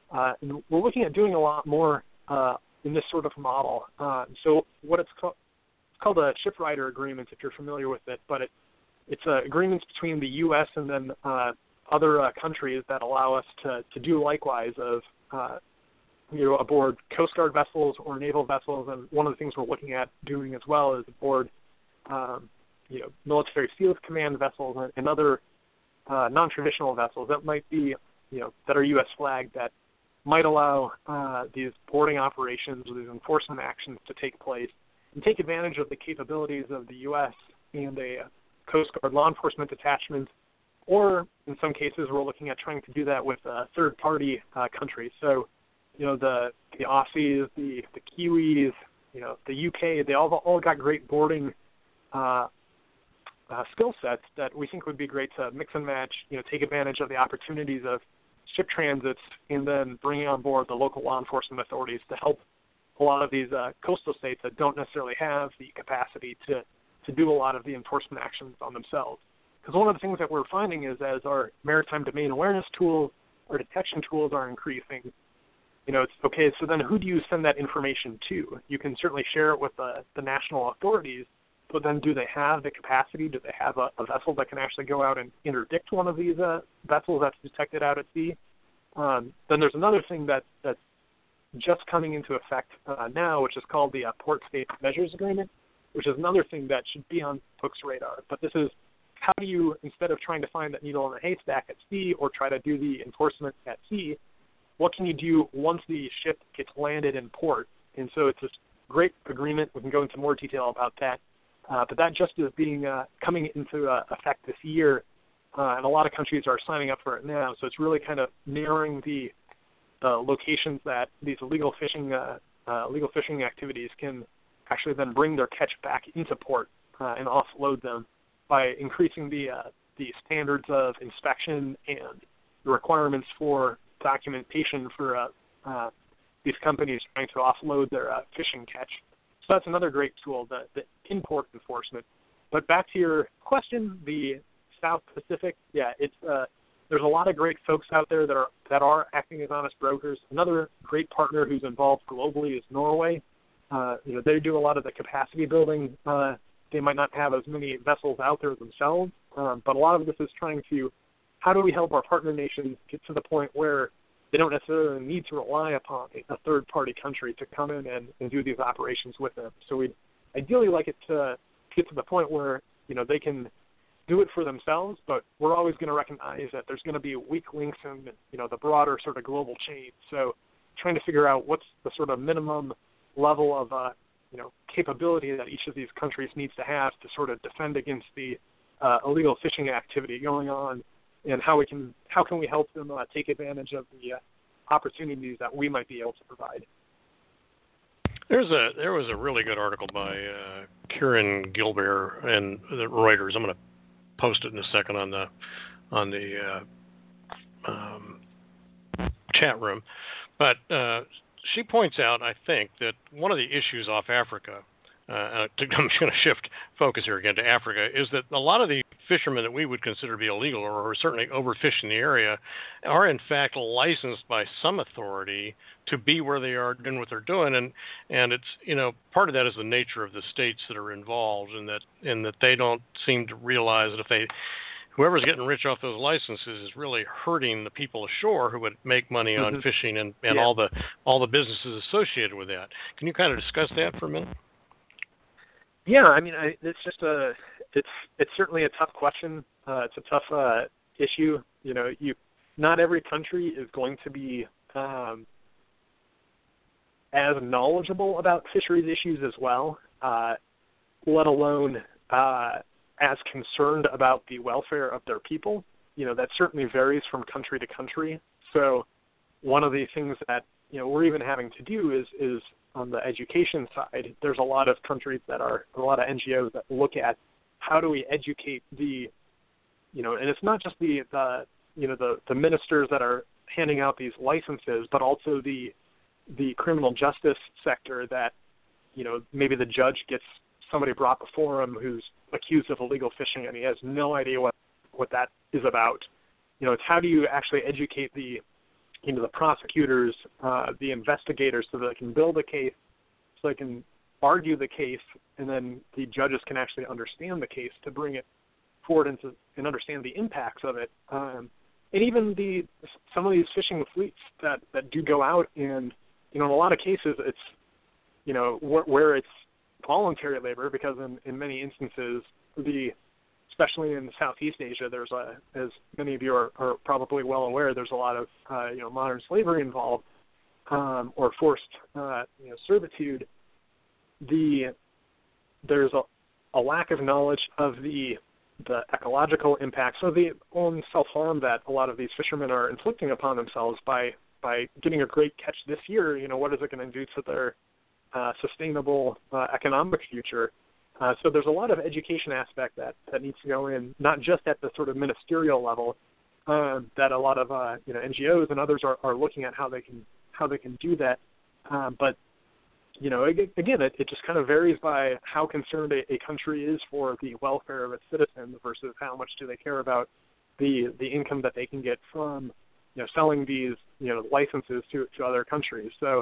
Uh, and we're looking at doing a lot more uh, in this sort of model. Uh, so what it's called, it's called a shipwriter agreement, if you're familiar with it, but it, it's uh, agreements between the U S and then uh, other uh, countries that allow us to, to do likewise of, uh, you know, aboard Coast Guard vessels or naval vessels. And one of the things we're looking at doing as well is aboard, um, you know, military SEALs command vessels and, and other uh, non-traditional vessels that might be, you know, that are U S flagged that might allow uh, these boarding operations or these enforcement actions to take place and take advantage of the capabilities of the U S and a Coast Guard law enforcement detachment, or in some cases we're looking at trying to do that with uh, third-party uh, countries. So, you know, the the Aussies, the the Kiwis, you know, the U K, they all all got great boarding uh, uh, skill sets that we think would be great to mix and match. You know, take advantage of the opportunities of ship transits, and then bringing on board the local law enforcement authorities to help a lot of these uh, coastal states that don't necessarily have the capacity to, to do a lot of the enforcement actions on themselves. Because one of the things that we're finding is as our maritime domain awareness tools, our detection tools are increasing, you know, it's okay, so then who do you send that information to? You can certainly share it with the, the national authorities, but then do they have the capacity? Do they have a, a vessel that can actually go out and interdict one of these uh, vessels that's detected out at sea? Um, then there's another thing that, that's just coming into effect uh, now, which is called the uh, Port State Measures Agreement, which is another thing that should be on folks' radar. But this is how do you, instead of trying to find that needle in a haystack at sea or try to do the enforcement at sea, what can you do once the ship gets landed in port? And so it's this great agreement. We can go into more detail about that. Uh, but that just is being uh, coming into uh, effect this year, uh, and a lot of countries are signing up for it now. So it's really kind of narrowing the uh, locations that these illegal fishing uh, uh, illegal fishing activities can actually then bring their catch back into port uh, and offload them by increasing the uh, the standards of inspection and the requirements for documentation for uh, uh, these companies trying to offload their uh, fishing catch. So that's another great tool, the, the import enforcement. But back to your question, the South Pacific, yeah, it's uh, there's a lot of great folks out there that are that are acting as honest brokers. Another great partner who's involved globally is Norway. Uh, you know, they do a lot of the capacity building. Uh, they might not have as many vessels out there themselves, um, but a lot of this is trying to, how do we help our partner nations get to the point where they don't necessarily need to rely upon a third-party country to come in and, and do these operations with them. So we'd ideally like it to get to the point where, you know, they can do it for themselves, but we're always going to recognize that there's going to be weak links in, you know, the broader sort of global chain. So trying to figure out what's the sort of minimum level of, uh, you know, capability that each of these countries needs to have to sort of defend against the uh, illegal fishing activity going on, and how we can how can we help them uh, take advantage of the uh, opportunities that we might be able to provide. There's a there was a really good article by uh, Kieran Gilbert and the Reuters. I'm going to post it in a second on the on the uh, um, chat room, but uh, she points out, I think, that one of the issues off Africa. Uh, to, I'm just going to shift focus here again to Africa, is that a lot of the fishermen that we would consider to be illegal or are certainly overfishing the area are in fact licensed by some authority to be where they are doing what they're doing, and and it's, you know, part of that is the nature of the states that are involved, and that in that they don't seem to realize that if they whoever's getting rich off those licenses is really hurting the people ashore who would make money on mm-hmm. fishing and, and yeah. all the all the businesses associated with that. Can you kind of discuss that for a minute? Yeah, I mean, I, it's just a, it's it's certainly a tough question. Uh, it's a tough uh, issue. You know, you not every country is going to be um, as knowledgeable about fisheries issues as well, uh, let alone uh, as concerned about the welfare of their people. You know, that certainly varies from country to country. So, one of the things that, you know, we're even having to do is is on the education side, there's a lot of countries that are, a lot of N G Os that look at how do we educate the, you know, and it's not just the, the you know, the, the ministers that are handing out these licenses, but also the the criminal justice sector that, you know, maybe the judge gets somebody brought before him who's accused of illegal fishing and he has no idea what, what that is about. You know, it's how do you actually educate the you know, the prosecutors, uh, the investigators, so that they can build a case, so they can argue the case, and then the judges can actually understand the case to bring it forward and, to, and understand the impacts of it. Um, and even the some of these fishing fleets that, that do go out, and you know, in a lot of cases, it's you know wh- where it's voluntary labor, because in, in many instances, the especially in Southeast Asia, there's a, as many of you are, are probably well aware, there's a lot of uh, you know modern slavery involved, um, or forced uh, you know servitude. The there's a, a lack of knowledge of the the ecological impacts of the own self-harm that a lot of these fishermen are inflicting upon themselves by by getting a great catch this year. You know, what is it going to do to their uh, sustainable uh, economic future? Uh, so there's a lot of education aspect that, that needs to go in, not just at the sort of ministerial level, uh, that a lot of uh, you know N G Os and others are, are looking at how they can how they can do that, uh, but you know, again, it, it just kind of varies by how concerned a, a country is for the welfare of its citizens versus how much do they care about the the income that they can get from, you know, selling these, you know, licenses to to other countries. So,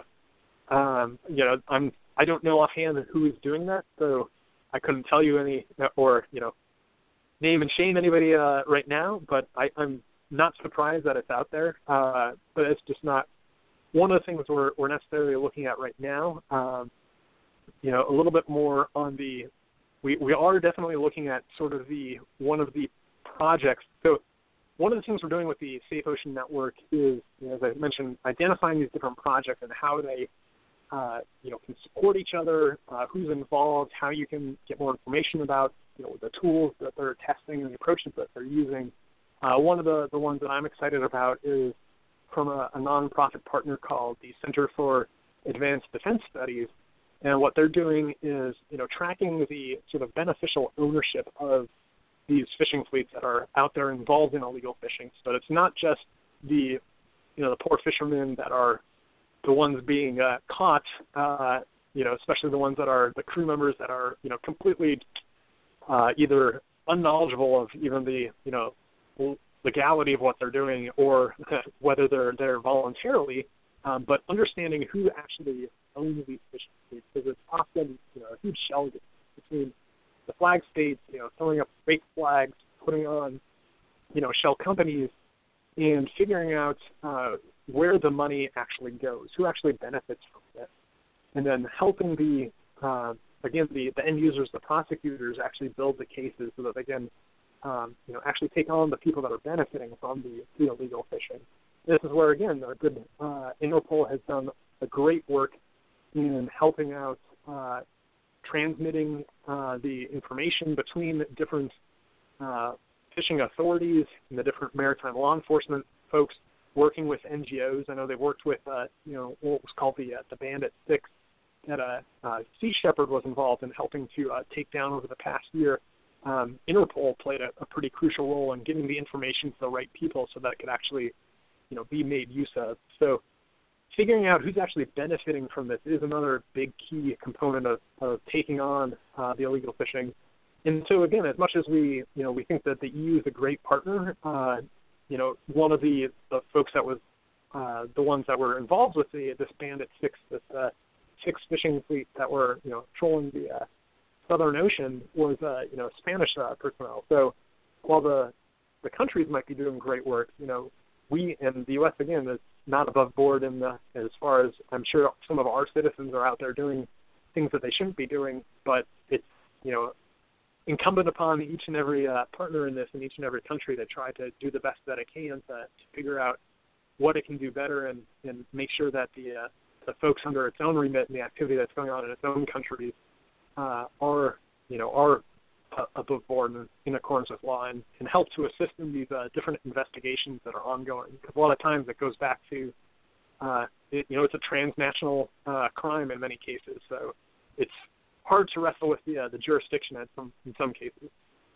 um, you know, I'm I don't know offhand who is doing that, so I couldn't tell you any or you know, name and shame anybody uh, right now. But I, I'm not surprised that it's out there. Uh, but it's just not one of the things we're, we're necessarily looking at right now. Um, you know, a little bit more on the, we, we are definitely looking at sort of the, one of the projects. So one of the things we're doing with the Safe Ocean Network is, you know, as I mentioned, identifying these different projects and how they, uh, you know, can support each other, uh, who's involved, how you can get more information about, you know, the tools that they're testing and the approaches that they're using. Uh, one of the, the ones that I'm excited about is from a, a nonprofit partner called the Center for Advanced Defense Studies. And what they're doing is, you know, tracking the sort of beneficial ownership of these fishing fleets that are out there involved in illegal fishing. So it's not just the, you know, the poor fishermen that are the ones being uh, caught, uh, you know, especially the ones that are the crew members that are, you know, completely uh, either unknowledgeable of even the, you know, legality of what they're doing, or whether they're there voluntarily, um, but understanding who actually owns these fishing fleets, because it's often, you know, a huge shell game between the flag states, you know, throwing up fake flags, putting on, you know, shell companies, and figuring out uh, where the money actually goes, who actually benefits from it, and then helping the, uh, again, the, the end users, the prosecutors, actually build the cases so that they can Um, you know, actually take on the people that are benefiting from the, the illegal fishing. This is where, again, a good uh, Interpol has done a great work in helping out, uh, transmitting uh, the information between different uh, fishing authorities and the different maritime law enforcement folks, working with N G Os. I know they've worked with, uh, you know, what was called the uh, the Bandit Six, that uh, uh, Sea Shepherd was involved in helping to uh, take down over the past year. Um, Interpol played a, a pretty crucial role in getting the information to the right people so that it could actually, you know, be made use of. So figuring out who's actually benefiting from this is another big key component of, of taking on uh, the illegal fishing. And so, again, as much as we, you know, we think that the E U is a great partner, uh, you know, one of the, the folks that was uh, the ones that were involved with the this Bandit Six, this uh, six fishing fleet that were, you know, trolling the uh, Southern Ocean was, uh, you know, Spanish uh, personnel. So while the the countries might be doing great work, you know, we and the U S again is not above board in the, as far as I'm sure some of our citizens are out there doing things that they shouldn't be doing. But it's, you know, incumbent upon each and every uh, partner in this in each and every country to try to do the best that it can to, to figure out what it can do better and, and make sure that the uh, the folks under its own remit and the activity that's going on in its own countries Uh, are, you know, are uh, above board and in accordance with law, and, and help to assist in these uh, different investigations that are ongoing. Because a lot of times it goes back to, uh, it, you know, it's a transnational uh, crime in many cases. So it's hard to wrestle with the uh, the jurisdiction in some in some cases.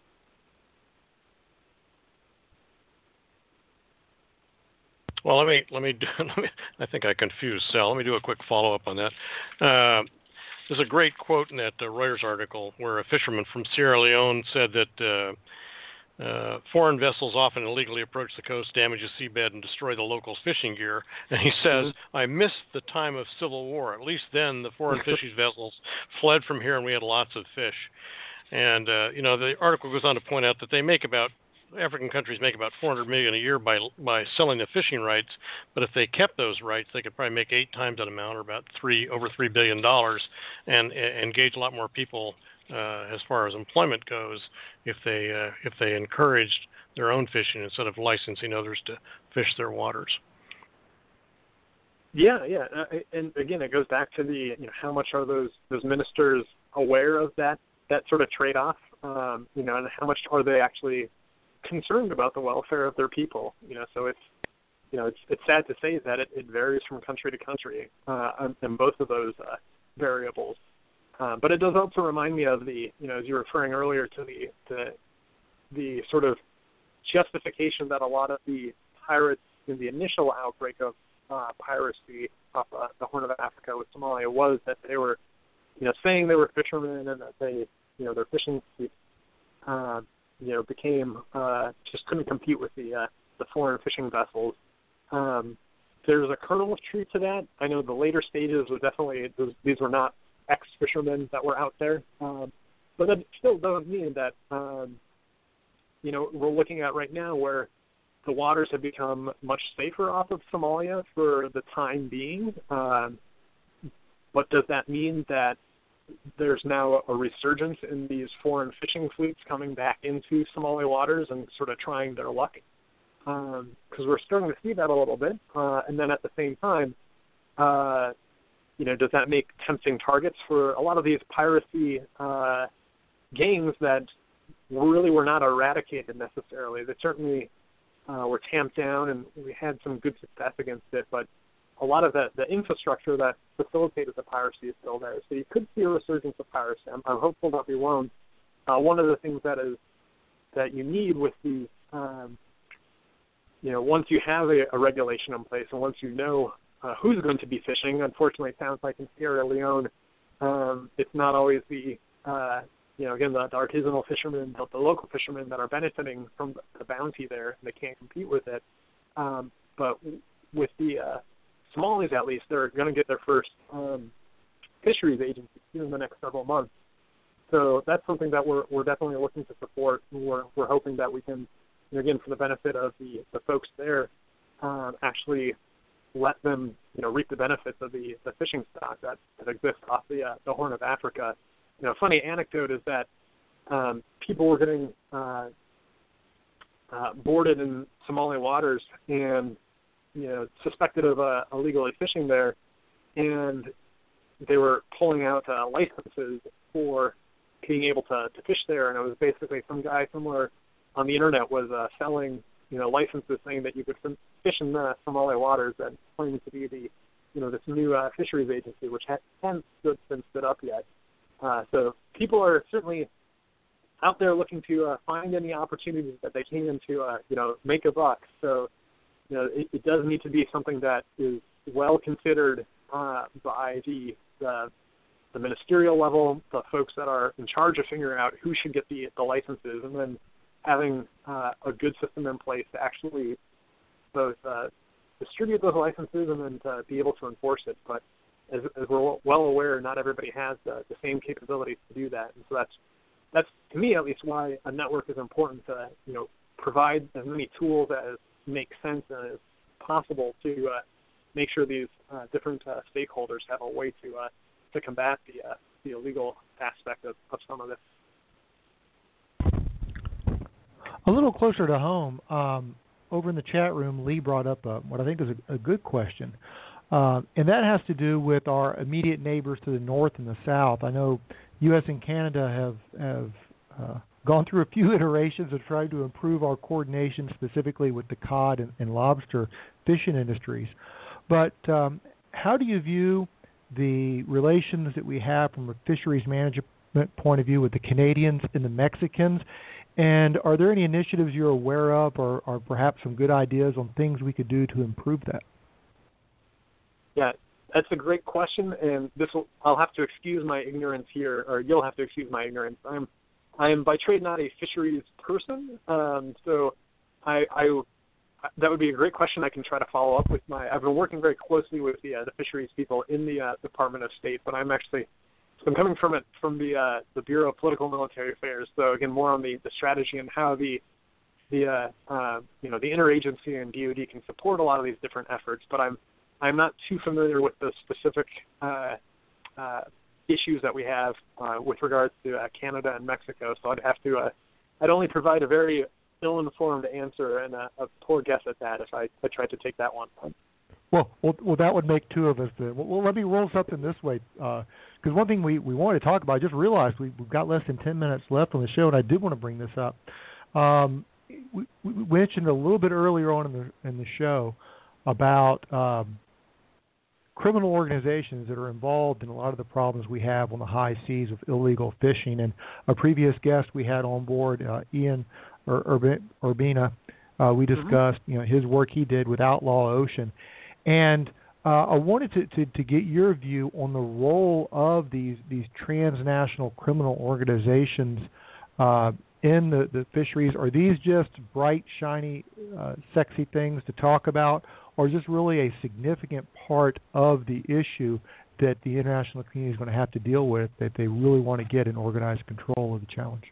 Well, let me let me, do, let me I think I confused Sal. Let me do a quick follow up on that. Uh, There's a great quote in that uh, Reuters article where a fisherman from Sierra Leone said that uh, uh, foreign vessels often illegally approach the coast, damage the seabed, and destroy the locals' fishing gear. And he says, mm-hmm. I missed the time of Civil War. At least then the foreign fishing vessels fled from here and we had lots of fish. And, uh, you know, the article goes on to point out that they make about, African countries make about four hundred million dollars a year by by selling the fishing rights, but if they kept those rights, they could probably make eight times that amount, or about three over three billion dollars, and, and engage a lot more people uh, as far as employment goes if they uh, if they encouraged their own fishing instead of licensing others to fish their waters. Yeah, yeah, uh, and again, it goes back to the you know how much are those those ministers aware of that that sort of trade-off, um, you know, and how much are they actually concerned about the welfare of their people, you know. So it's, you know, it's it's sad to say that it, it varies from country to country, uh, and both of those uh, variables. Uh, but it does also remind me of the, you know, as you were referring earlier to the the the sort of justification that a lot of the pirates in the initial outbreak of uh, piracy off uh, the Horn of Africa with Somalia was that they were, you know, saying they were fishermen and that they, you know, their fishing fleet, uh, you know, became uh, just couldn't compete with the uh, the foreign fishing vessels. Um, there's a kernel of truth to that. I know the later stages were definitely those, these were not ex-fishermen that were out there, um, but that still doesn't mean that um, you know we're looking at right now where the waters have become much safer off of Somalia for the time being. Um, but does that mean that there's now a resurgence in these foreign fishing fleets coming back into Somali waters and sort of trying their luck? Because um, we're starting to see that a little bit. Uh, and then at the same time, uh, you know, does that make tempting targets for a lot of these piracy uh, gangs that really were not eradicated necessarily? They certainly uh, were tamped down, and we had some good success against it, but a lot of the, the infrastructure that facilitated the piracy is still there. So you could see a resurgence of piracy. I'm, I'm hopeful that we won't. Uh, one of the things that is that you need with the, um, you know, once you have a, a regulation in place and once you know uh, who's going to be fishing, unfortunately it sounds like in Sierra Leone, um, it's not always the, uh, you know, again, the, the artisanal fishermen, the, the local fishermen that are benefiting from the, the bounty there, and they can't compete with it. Um, but with the uh, Somalis, at least, they're going to get their first um, fisheries agency in the next several months. So that's something that we're we're definitely looking to support. We're we're hoping that we can, you know, again, for the benefit of the, the folks there, um, actually let them, you know, reap the benefits of the, the fishing stock that, that exists off the uh, the Horn of Africa. You know, a funny anecdote is that um, people were getting uh, uh, boarded in Somali waters and, you know, suspected of uh, illegally fishing there, and they were pulling out uh, licenses for being able to, to fish there, and it was basically some guy somewhere on the internet was uh, selling, you know, licenses saying that you could fish in the Somali waters, and claiming to be the, you know, this new uh, fisheries agency, which hasn't been stood up yet. Uh, so people are certainly out there looking to uh, find any opportunities that they can to, uh, you know, make a buck. So, you know, it, it does need to be something that is well considered uh, by the, the the ministerial level, the folks that are in charge of figuring out who should get the, the licenses, and then having uh, a good system in place to actually both uh, distribute those licenses and then to be able to enforce it. But as, as we're well aware, not everybody has the, the same capabilities to do that, and so that's that's to me at least why a network is important to, you know, provide as many tools as make sense and as possible to uh, make sure these uh, different uh, stakeholders have a way to uh, to combat the uh, the illegal aspect of, of some of this. A little closer to home, um, over in the chat room, Lee brought up a, what I think is a, a good question, uh, and that has to do with our immediate neighbors to the north and the south. I know U S and Canada have have uh, gone through a few iterations of trying to improve our coordination, specifically with the cod and, and lobster fishing industries. But um, how do you view the relations that we have from a fisheries management point of view with the Canadians and the Mexicans? And are there any initiatives you're aware of, or, or perhaps some good ideas on things we could do to improve that? Yeah, that's a great question, and this will, I'll have to excuse my ignorance here, or you'll have to excuse my ignorance. I'm I am by trade not a fisheries person, um, so I, I that would be a great question. I can try to follow up with my. I've been working very closely with the uh, the fisheries people in the uh, Department of State, but I'm actually so I'm coming from it from the uh, the Bureau of Political and Military Affairs. So again, more on the, the strategy and how the the uh, uh, you know the interagency and D O D can support a lot of these different efforts. But I'm I'm not too familiar with the specific uh, uh, issues that we have uh, with regards to uh, Canada and Mexico. So I'd have to uh, I'd only provide a very ill-informed answer and a, a poor guess at that if I, I tried to take that one. Well, well, well, that would make two of us then. Well, well let me roll something this way, because uh, one thing we, we wanted to talk about, I just realized we, we've got less than ten minutes left on the show, and I did want to bring this up. Um, we, we mentioned a little bit earlier on in the in the show about um, criminal organizations that are involved in a lot of the problems we have on the high seas of illegal fishing. And a previous guest we had on board, uh, Ian Urbina, uh, we discussed mm-hmm. you know his work he did with Outlaw Ocean, and uh, I wanted to, to, to get your view on the role of these these transnational criminal organizations uh, in the, the fisheries. Are these just bright, shiny, uh, sexy things to talk about, or is this really a significant part of the issue that the international community is going to have to deal with, that they really want to get in organized control of the challenge?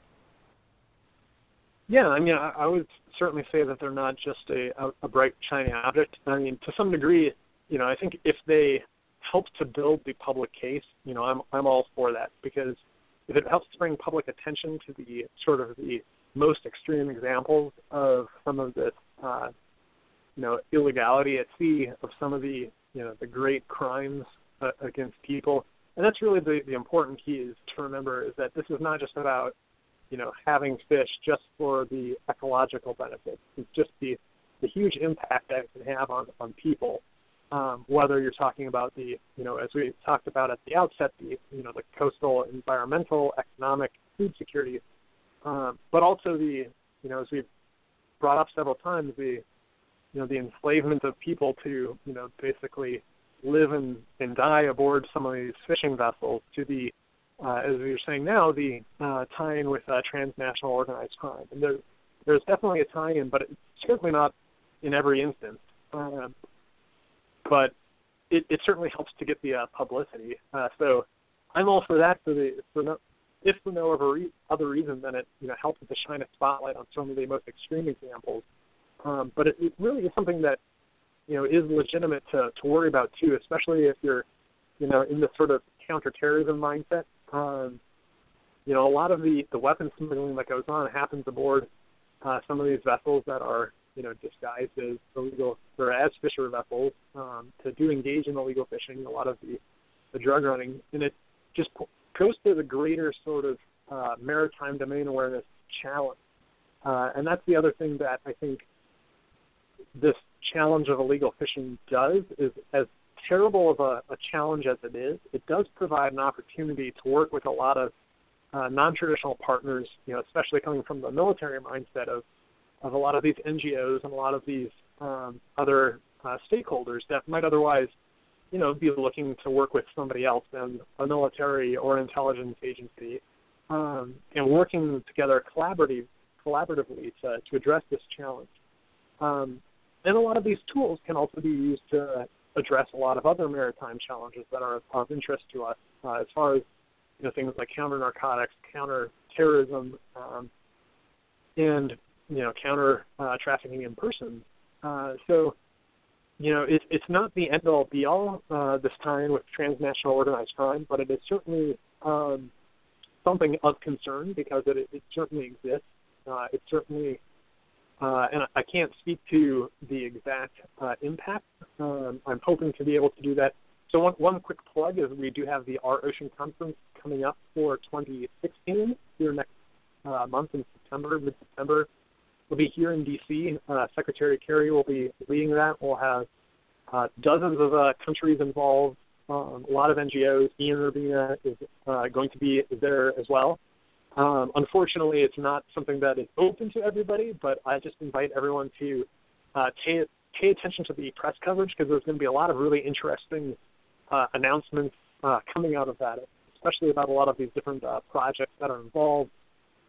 Yeah, I mean, I, I would certainly say that they're not just a, a, a bright, shiny object. I mean, to some degree, you know, I think if they help to build the public case, you know, I'm I'm all for that, because if it helps to bring public attention to the sort of the most extreme examples of some of this, uh, you know, illegality at sea, of some of the, you know, the great crimes uh, against people, and that's really the, the important key is to remember is that this is not just about, you know, having fish just for the ecological benefits. It's just the, the huge impact that it can have on, on people, um, whether you're talking about the, you know, as we talked about at the outset, the, you know, the coastal, environmental, economic, food security, um, but also the, you know, as we've brought up several times, the, you know, the enslavement of people to, you know, basically live and, and die aboard some of these fishing vessels, to the, Uh, as we were saying now, the uh, tie-in with uh, transnational organized crime. And there, there's definitely a tie-in, but it's certainly not in every instance. Uh, but it, it certainly helps to get the uh, publicity. Uh, so I'm all for that, for the, for no, if for no other, re- other reason than it you know, helps to shine a spotlight on some of the most extreme examples. Um, but it, it really is something that you know is legitimate to, to worry about, too, especially if you're you know, in this sort of counterterrorism mindset. Um, you know, a lot of the, the weapons smuggling that goes on happens aboard uh, some of these vessels that are, you know, disguised as illegal or as fisher vessels um, to do engage in illegal fishing, a lot of the, the drug running. And it just goes to the greater sort of uh, maritime domain awareness challenge. Uh, and that's the other thing that I think this challenge of illegal fishing does, is as terrible of a, a challenge as it is, it does provide an opportunity to work with a lot of uh, non-traditional partners, you know, especially coming from the military mindset of, of a lot of these N G Os and a lot of these um, other uh, stakeholders that might otherwise, you know, be looking to work with somebody else than a military or intelligence agency, um, and working together collaborative, collaboratively to, to address this challenge. Um, and a lot of these tools can also be used to address a lot of other maritime challenges that are of interest to us, uh, as far as you know things like counter narcotics, counter terrorism, um, and you know counter uh, trafficking in persons. Uh, so you know it, it's not the end all be all uh, this time with transnational organized crime, but it is certainly um, something of concern because it, it certainly exists. Uh, it certainly Uh, and I can't speak to the exact uh, impact. Um, I'm hoping to be able to do that. So one, one quick plug is we do have the Our Ocean Conference coming up for twenty sixteen here next uh, month in September, mid-September. We'll be here in D C. Uh, Secretary Kerry will be leading that. We'll have uh, dozens of uh, countries involved, um, a lot of N G Os. Ian Urbina is uh, going to be there as well. Um, unfortunately, it's not something that is open to everybody, but I just invite everyone to uh, pay, pay attention to the press coverage, because there's going to be a lot of really interesting uh, announcements uh, coming out of that, especially about a lot of these different uh, projects that are involved,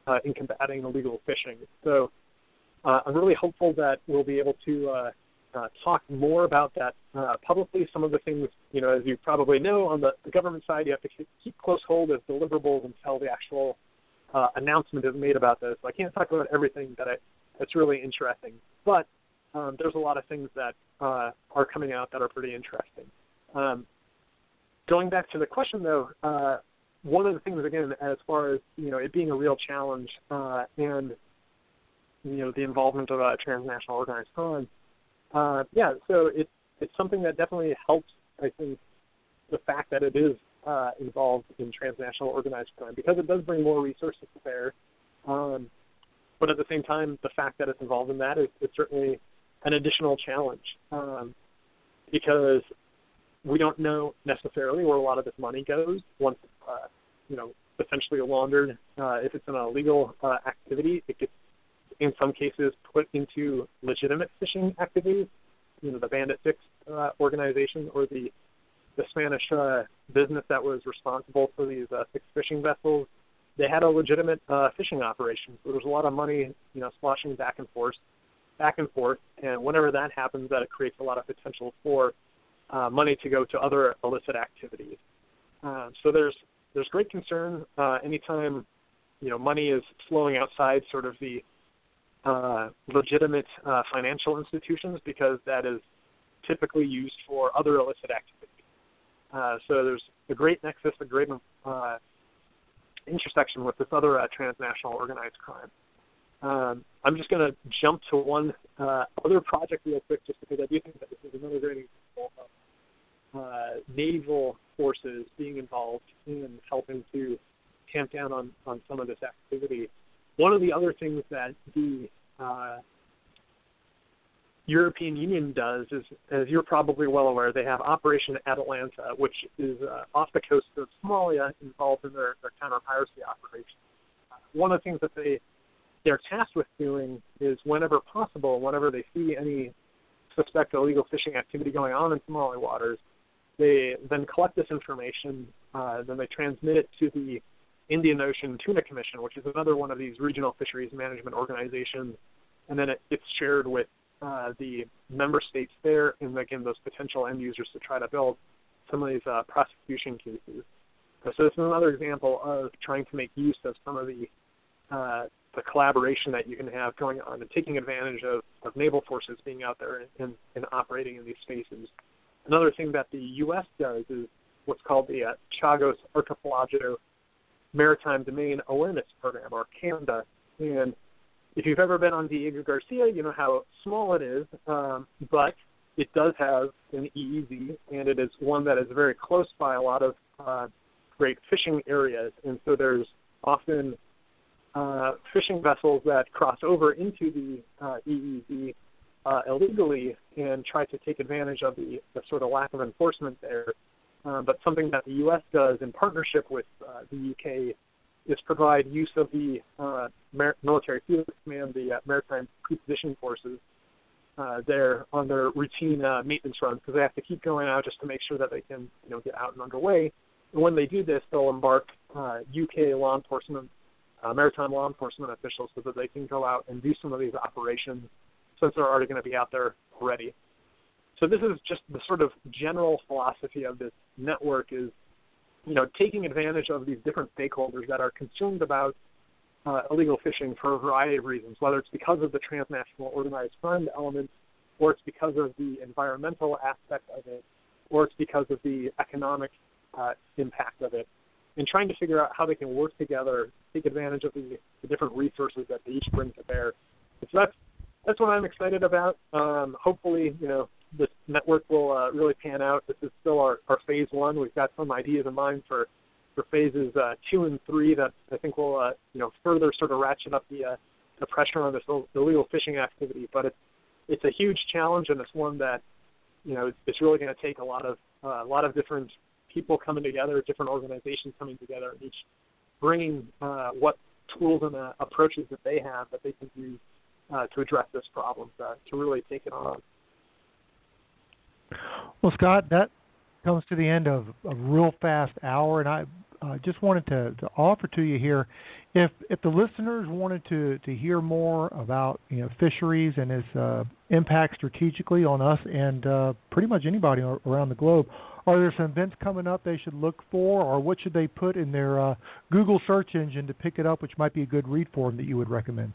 uh, in combating illegal fishing. So uh, I'm really hopeful that we'll be able to uh, uh, talk more about that uh, publicly. Some of the things, you know, as you probably know, on the, the government side, you have to keep, keep close hold of deliverables until the actual uh, announcement is made about this. So I can't talk about everything that I, that's really interesting, but um, there's a lot of things that uh, are coming out that are pretty interesting. Um, going back to the question, though, uh, one of the things, again, as far as, you know, it being a real challenge uh, and, you know, the involvement of uh, transnational organized crime, uh, yeah, so it, it's something that definitely helps, I think, the fact that it is uh, involved in transnational organized crime, because it does bring more resources to bear. Um, but at the same time, the fact that it's involved in that is, is certainly an additional challenge, um, because we don't know necessarily where a lot of this money goes once, uh, you know, essentially laundered. Uh, if it's an illegal uh, activity, it gets, in some cases, put into legitimate fishing activities. You know, the Bandit Fix uh, organization or the the Spanish uh, business that was responsible for these uh, fixed fishing vessels, they had a legitimate uh, fishing operation. So there's a lot of money, you know, sloshing back and forth, back and forth, and whenever that happens, that it creates a lot of potential for uh, money to go to other illicit activities. Uh, so there's there's great concern uh, anytime, you know, money is flowing outside sort of the uh, legitimate uh, financial institutions, because that is typically used for other illicit activities. Uh, so there's a great nexus, a great uh, intersection with this other uh, transnational organized crime. Um, I'm just going to jump to one uh, other project real quick, just because I do think that this is another great example of uh, naval forces being involved in helping to tamp down on, on some of this activity. One of the other things that the uh, European Union does is, as you're probably well aware, they have Operation Atalanta, which is uh, off the coast of Somalia, involved in their, their counter-piracy operation. Uh, one of the things that they, they're tasked with doing is, whenever possible, whenever they see any suspect illegal fishing activity going on in Somali waters, they then collect this information, uh, then they transmit it to the Indian Ocean Tuna Commission, which is another one of these regional fisheries management organizations, and then it gets shared with uh, the member states there, and again, those potential end users, to try to build some of these uh, prosecution cases. So this is another example of trying to make use of some of the uh, the collaboration that you can have going on, and taking advantage of, of naval forces being out there and, and, and operating in these spaces. Another thing that the U S does is what's called the uh, Chagos Archipelago Maritime Domain Awareness Program, or CAMDA. And if you've ever been on Diego Garcia, you know how small it is, um, but it does have an E E Z, and it is one that is very close by a lot of uh, great fishing areas. And so there's often uh, fishing vessels that cross over into the uh, E E Z uh, illegally and try to take advantage of the, the sort of lack of enforcement there. Uh, but something that the U S does in partnership with uh, the U K is provide use of the uh, Mar- Military Field Command, the uh, Maritime Preposition Forces, uh, there on their routine uh, maintenance runs, because they have to keep going out just to make sure that they can, you know, get out and underway. And when they do this, they'll embark uh, U K law enforcement, uh, maritime law enforcement officials, so that they can go out and do some of these operations, since they're already going to be out there already. So this is just the sort of general philosophy of this network, is, you know, taking advantage of these different stakeholders that are concerned about uh, illegal fishing for a variety of reasons, whether it's because of the transnational organized crime element, or it's because of the environmental aspect of it, or it's because of the economic uh, impact of it, and trying to figure out how they can work together, take advantage of the, the different resources that they each bring to bear. So that's that's what I'm excited about. Um, hopefully, you know, this network will uh, really pan out. This is still our, our phase one. We've got some ideas in mind for, for phases uh, two and three that I think will, uh, you know, further sort of ratchet up the uh, the pressure on this illegal fishing activity. But it's it's a huge challenge, and it's one that, you know, it's really going to take a lot of uh, a lot of different people coming together, different organizations coming together, and each bringing uh, what tools and uh, approaches that they have that they can use uh, to address this problem, uh, to really take it on. Well, Scott, that comes to the end of a real fast hour, and I I uh, just wanted to, to offer to you here, if if the listeners wanted to, to hear more about you know fisheries and its uh, impact strategically on us and uh, pretty much anybody around the globe, are there some events coming up they should look for, or what should they put in their uh, Google search engine to pick it up, which might be a good read for them that you would recommend?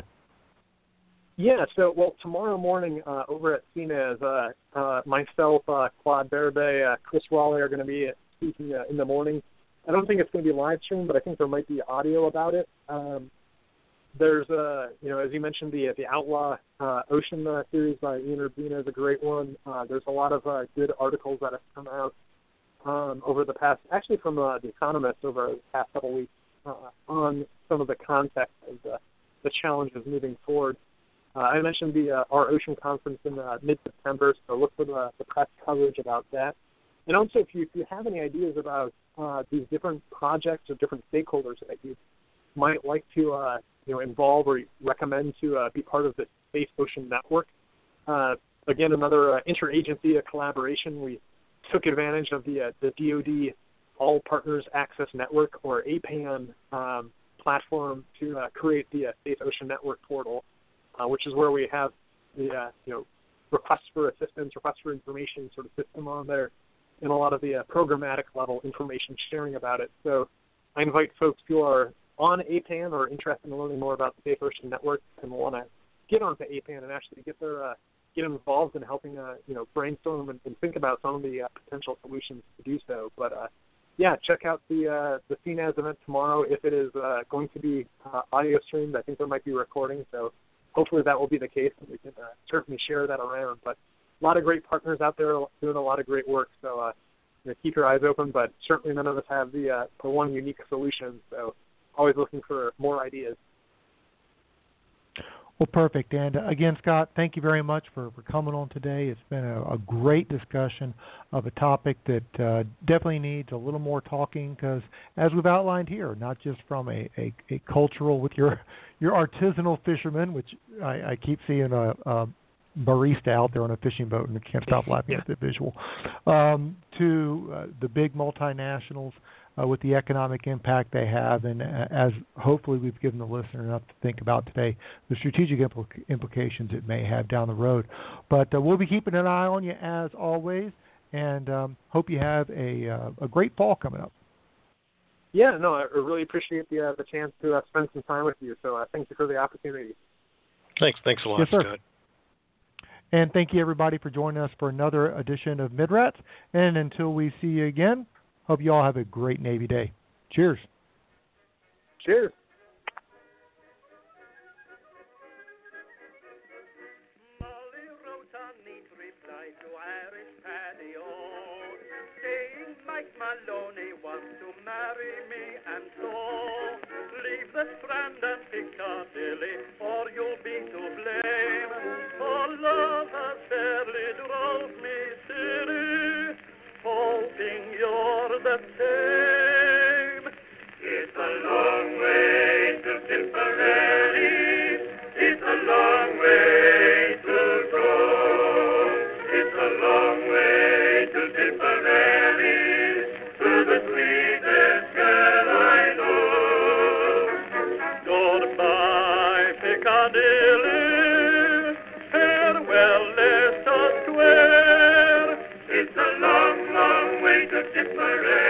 Yeah, so, well, tomorrow morning uh, over at C N A S, uh, uh, myself, uh, Claude Berube, uh, Chris Raleigh are going to be speaking uh, in the morning. I don't think it's going to be live streamed, but I think there might be audio about it. Um, there's, uh, you know, as you mentioned, the the Outlaw uh, Ocean uh, series by Ian Urbina is a great one. Uh, there's a lot of uh, good articles that have come out um, over the past, actually from uh, The Economist over the past couple of weeks uh, on some of the context of the, the challenges moving forward. Uh, I mentioned the uh, our Ocean Conference in uh, mid-September, so look for the, the press coverage about that. And also, if you, if you have any ideas about uh, these different projects or different stakeholders that you might like to uh, you know involve or recommend to uh, be part of the Safe Ocean Network, uh, again, another uh, interagency collaboration. We took advantage of the uh, the D O D All Partners Access Network, or A P A N, um, platform to uh, create the uh, Safe Ocean Network portal. Uh, which is where we have the uh, you know requests for assistance, requests for information sort of system on there, and a lot of the uh, programmatic level information sharing about it. So I invite folks who are on A P A N or interested in learning more about the Safe Ocean Network and want to get onto A P A N and actually get their uh, get involved in helping uh, you know brainstorm and, and think about some of the uh, potential solutions to do so. But uh, yeah, check out the uh, the C N A S event tomorrow. If it is uh, going to be uh, audio streamed, I think there might be recording. So hopefully that will be the case, and we can uh, certainly share that around. But a lot of great partners out there doing a lot of great work, so uh, you know, keep your eyes open. But certainly none of us have the, uh, the one unique solution, so always looking for more ideas. Well, perfect. And uh, again, Scott, thank you very much for, for coming on today. It's been a, a great discussion of a topic that uh, definitely needs a little more talking because, as we've outlined here, not just from a, a, a cultural with your your artisanal fishermen, which I, I keep seeing a, a barista out there on a fishing boat and I can't stop laughing yeah. at the visual, um, to uh, the big multinationals uh, with the economic impact they have, and uh, as hopefully we've given the listener enough to think about today, the strategic impl- implications it may have down the road. But uh, we'll be keeping an eye on you as always, and um, hope you have a, uh, a great fall coming up. Yeah, no, I really appreciate the uh, the chance to uh, spend some time with you. So uh, thank you for the opportunity. Thanks, thanks a lot, yes, sir. Scott. And thank you, everybody, for joining us for another edition of Midrats. And until we see you again, hope you all have a great Navy Day. Cheers. Cheers. Molly wrote a neat reply to Irish Paddy O, saying Mike Maloney wants to marry me, and so leave the Strand and Piccadilly, or you'll be to blame. For love has fairly drove me silly, hoping you're the same. It's a long way to Tipperary, it's a long way to go. It's a long way to Tipperary, to the sweetest girl I know. Goodbye, Piccadilly, farewell, Leicester Square. It's a long, long way to Tipperary.